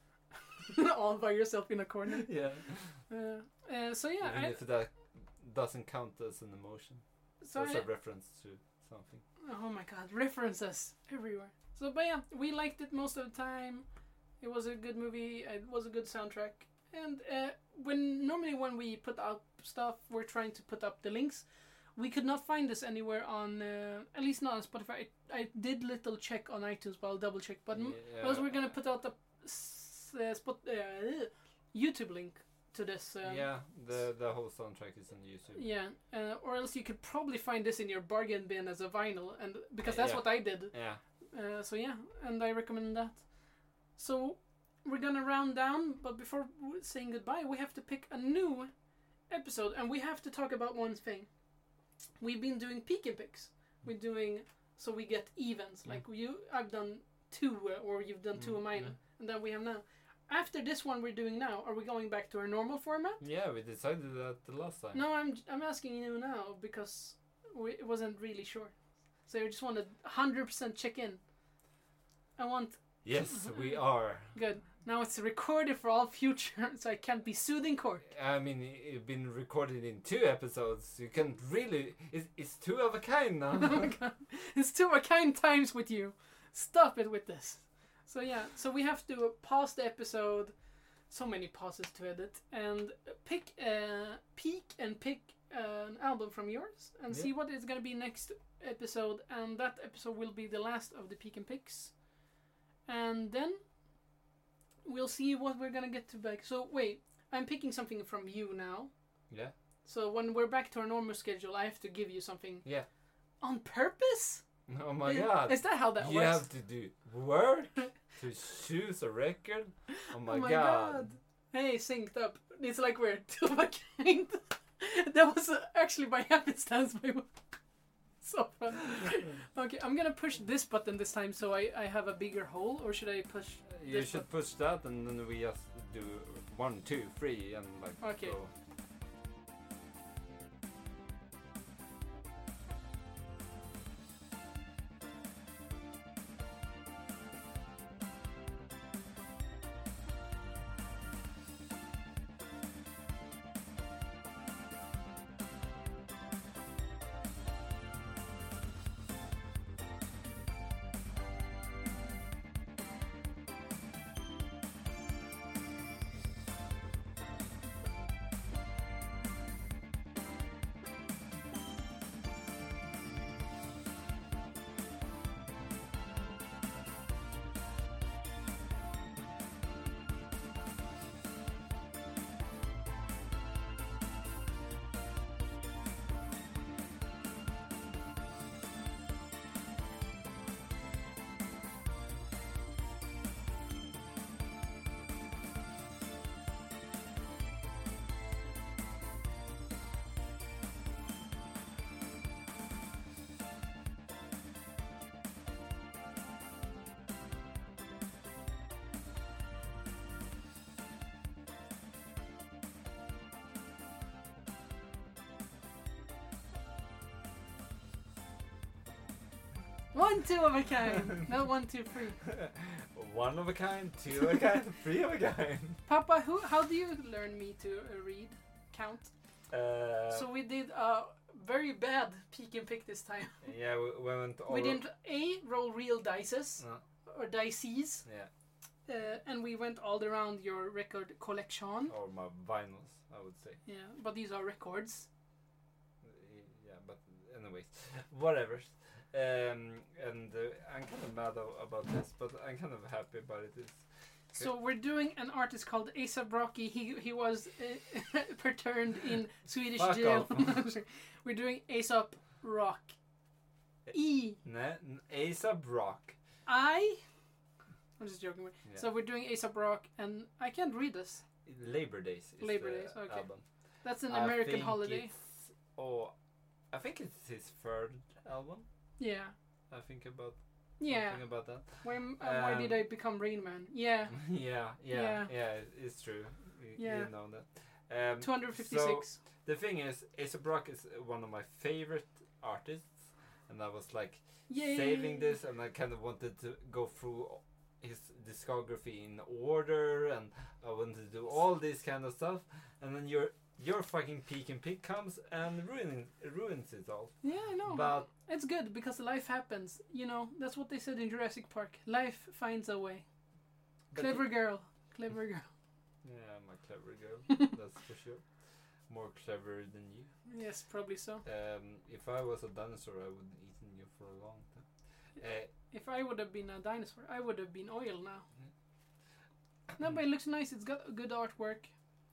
All by yourself in a corner. Yeah. Uh, uh, so yeah, Even I, if that doesn't count as an emotion. so That's I, a reference to something. oh my god, references everywhere. So, but yeah, we liked it most of the time. It was a good movie. It was a good soundtrack. And uh, when normally when we put up stuff, we're trying to put up the links. We could not find this anywhere on, uh, at least not on Spotify. I, I did little check on iTunes, but I'll double check. But m Yeah. else we're gonna put out a s- uh, spot, uh, YouTube link to this. Um, Yeah, the the whole soundtrack is on YouTube. Yeah, uh, or else you could probably find this in your bargain bin as a vinyl, and because that's Yeah. what I did. Yeah. Uh, so yeah, and I recommend that. So we're gonna round down, but before w- saying goodbye, we have to pick a new episode, and we have to talk about one thing. We've been doing peek and picks. We're doing so we get evens. Mm. Like you, I've done two, uh, or you've done two Mm, of mine, yeah. and then we have now. After this one we're doing now, are we going back to our normal format? Yeah, we decided that the last time. No, I'm I'm asking you now because we it wasn't really sure. So I just wanted one hundred percent check in. I want Yes, we are. good. Now it's recorded for all future, so I can't be sued in court. I mean, it- it's been recorded in two episodes. You can really. It's, it's two of a kind now. Oh my god, it's two a kind times with you. Stop it with this. So yeah, so we have to pause the episode. So many pauses to edit and pick, uh, peek and pick an album from yours and Yeah. see what is gonna be next episode. And that episode will be the last of the peek and picks. And then we'll see what we're gonna get to back. So wait, I'm picking something from you now. Yeah. So when we're back to our normal schedule, I have to give you something Yeah. on purpose. Oh my is, god. Is that how that You works? have to do work to choose a record. Oh my, Oh my god. god. Hey, synced up. It's like we're two of a kind. That was uh, actually by happenstance. By so fun. Okay, I'm gonna push this button this time so I, I have a bigger hole, or should I push You this should push that, and then we just do one, two, three, and like. Okay. go. one, two of a kind. Not one, two, three. One of a kind, two of a kind, three of a kind. Papa, who? How do you learn me to uh, read, count? Uh, So we did a very bad peek and pick this time. Yeah, we, we went all. We didn't a roll real dices No. or dices, Yeah. uh, and we went all around your record collection. Or my vinyls, I would say. Yeah, but these are records. Yeah, but anyways, whatever. Um, and uh, I'm kind of mad o- about this, but I'm kind of happy about it. It's, So we're doing an artist called Asa Brocky. He he was uh, returned in Swedish Fuck jail. off. We're doing Aesop Rock. E ne, n- A$AP Rock. I. I'm just joking. Yeah. So we're doing Aesop Rock, and I can't read this. Labor Days is Labor the Days, okay. album. That's an I American think holiday. It's, oh, I think it's his third album. Yeah. I think about Yeah. something about that. When, uh, why did Um, I become Rain Man? Yeah. yeah, yeah, Yeah. yeah, it- it's true. You, Yeah. you know that. Um, two hundred fifty-six. So the thing is, A$AP Rock is one of my favorite artists, and I was like Yay. saving this, and I kind of wanted to go through his discography in order, and I wanted to do all this kind of stuff, and then your your fucking peek and pick comes and ruining ruins it all. Yeah, I know. But It's good because life happens. You know, that's what they said in Jurassic Park. Life finds a way. but Clever it- girl. Clever girl. yeah, I'm a clever girl. That's for sure. More clever than you. Yes, probably so. Um, if I was a dinosaur, I would have eaten you for a long time. Uh, If I would have been a dinosaur, I would have been oil now. No, but it looks nice. It's got good artwork.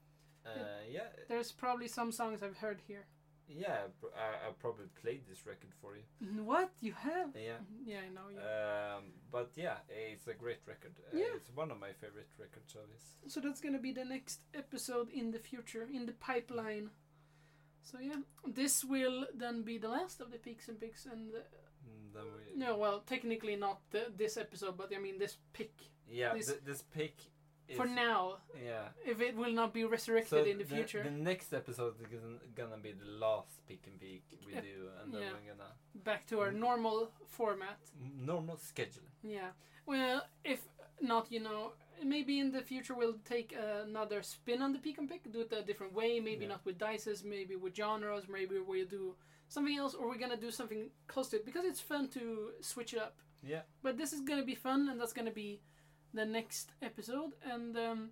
uh, yeah, There's probably some songs I've heard here. yeah. pr- I, I probably played this record for you. What? You have? Yeah. Yeah, I know. You. Um, but yeah, it's a great record. Uh, Yeah. It's one of my favorite records of his. So that's gonna be the next episode in the future, in the pipeline. So yeah, this will then be the last of the Peaks and Picks, and uh, Mm, then we, no, well, technically not the, this episode, but I mean this pick Yeah, this- th- this pick is for now. Yeah. If it will not be resurrected So in the future, the next episode is gonna- gonna be the last pick and peek we Yep. do, and then Yeah. we're gonna back to our Mm. normal format. normal schedule. Yeah. Well, if not, you know, maybe in the future we'll take another spin on the Peak and Pick, do it a different way. Maybe Yeah. not with dices, maybe with genres. Maybe we'll do something else, or we're gonna do something close to it because it's fun to switch it up. Yeah. But this is gonna be fun, and that's gonna be the next episode. And um,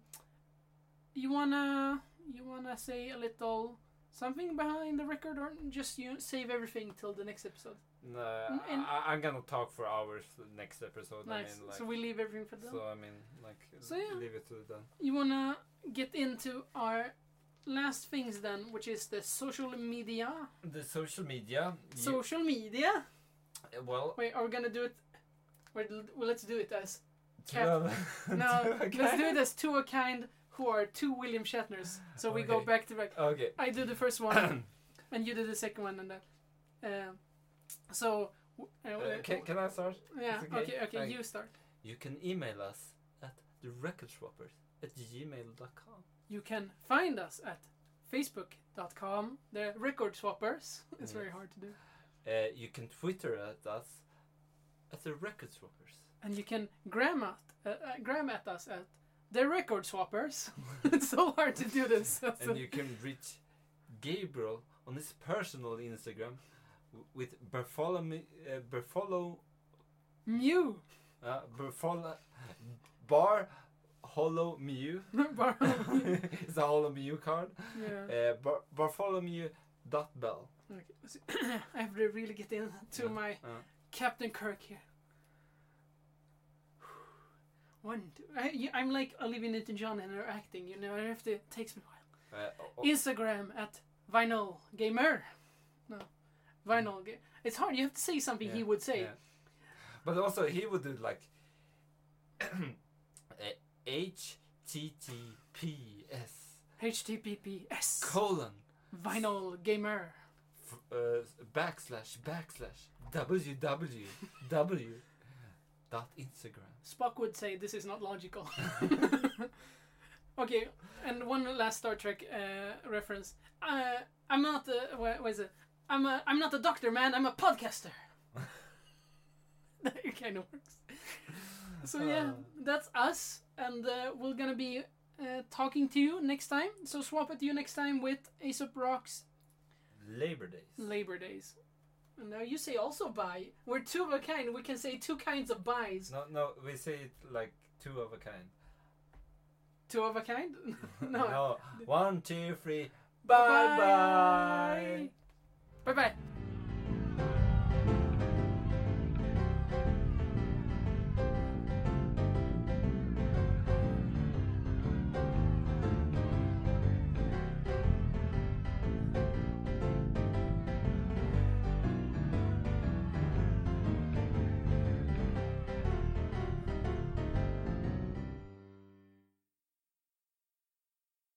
you wanna you wanna say a little something behind the record, or just you save everything till the next episode? No, and- I, I'm gonna talk for hours the next episode. Nice. I mean, like, So we leave everything for them. so I mean, like, So, yeah. leave it to them. You wanna get into our last things then, which is the social media. The social media. you- Social media. uh, well, Wait, are we gonna do it? Wait, l- well, let's do it as to Cap- a- no. to a Let's do guy. it as two a kind who are two William Shatners. So we go Okay. back to back. Okay. I do the first one, and you do the second one, and then. Uh, so. w- Uh, Uh, can, can I start? yeah. it's Okay. okay? Okay. Thank- You start. You can email us at the record swappers at gmail dot com. You can find us at facebook dot com. The Record Swappers. It's very Yes. hard to do. Uh, you can Twitter at us at the record swappers. And you can gram at, uh, uh, gram at us at the Record Swappers. It's so hard to do this. And you can reach Gabriel on his personal Instagram w- with Bartholomew, uh, Bartholo, Mew. uh, Bartholo, Bar Hollow Mew. Bar- It's a Hollow Mew card. yeah. Uh, Bar- Bartholomew dot bell. Okay. so I have to really get into Yeah. my Uh, Captain Kirk here. One, two. I, you- I'm like Olivia Newton-John in her acting. You know, I have to. It takes me a while. uh, oh, Instagram at Vinyl Gamer. No, Vinyl Gamer. It's hard. You have to say something he yeah, would say. yeah. But also he would do like uh, H T T P S H T T P S. colon Vinyl Gamer. f- uh, backslash backslash W W W dot Instagram. Spock would say this is not logical. Okay, and one last Star Trek uh, reference. Uh, I'm not a, what, what is it? I'm a, I'm not a doctor, man. I'm a podcaster. That kind of works. So yeah, that's us, and uh, we're gonna be uh, talking to you next time. So swap it to you next time with Aesop Rock's Labor Days. Labor Days. And now you say also bye. We're two of a kind. We can say two kinds of byes. No, no, we say it like two of a kind. Two of a kind? no. No. One, two, three. Bye. Bye bye.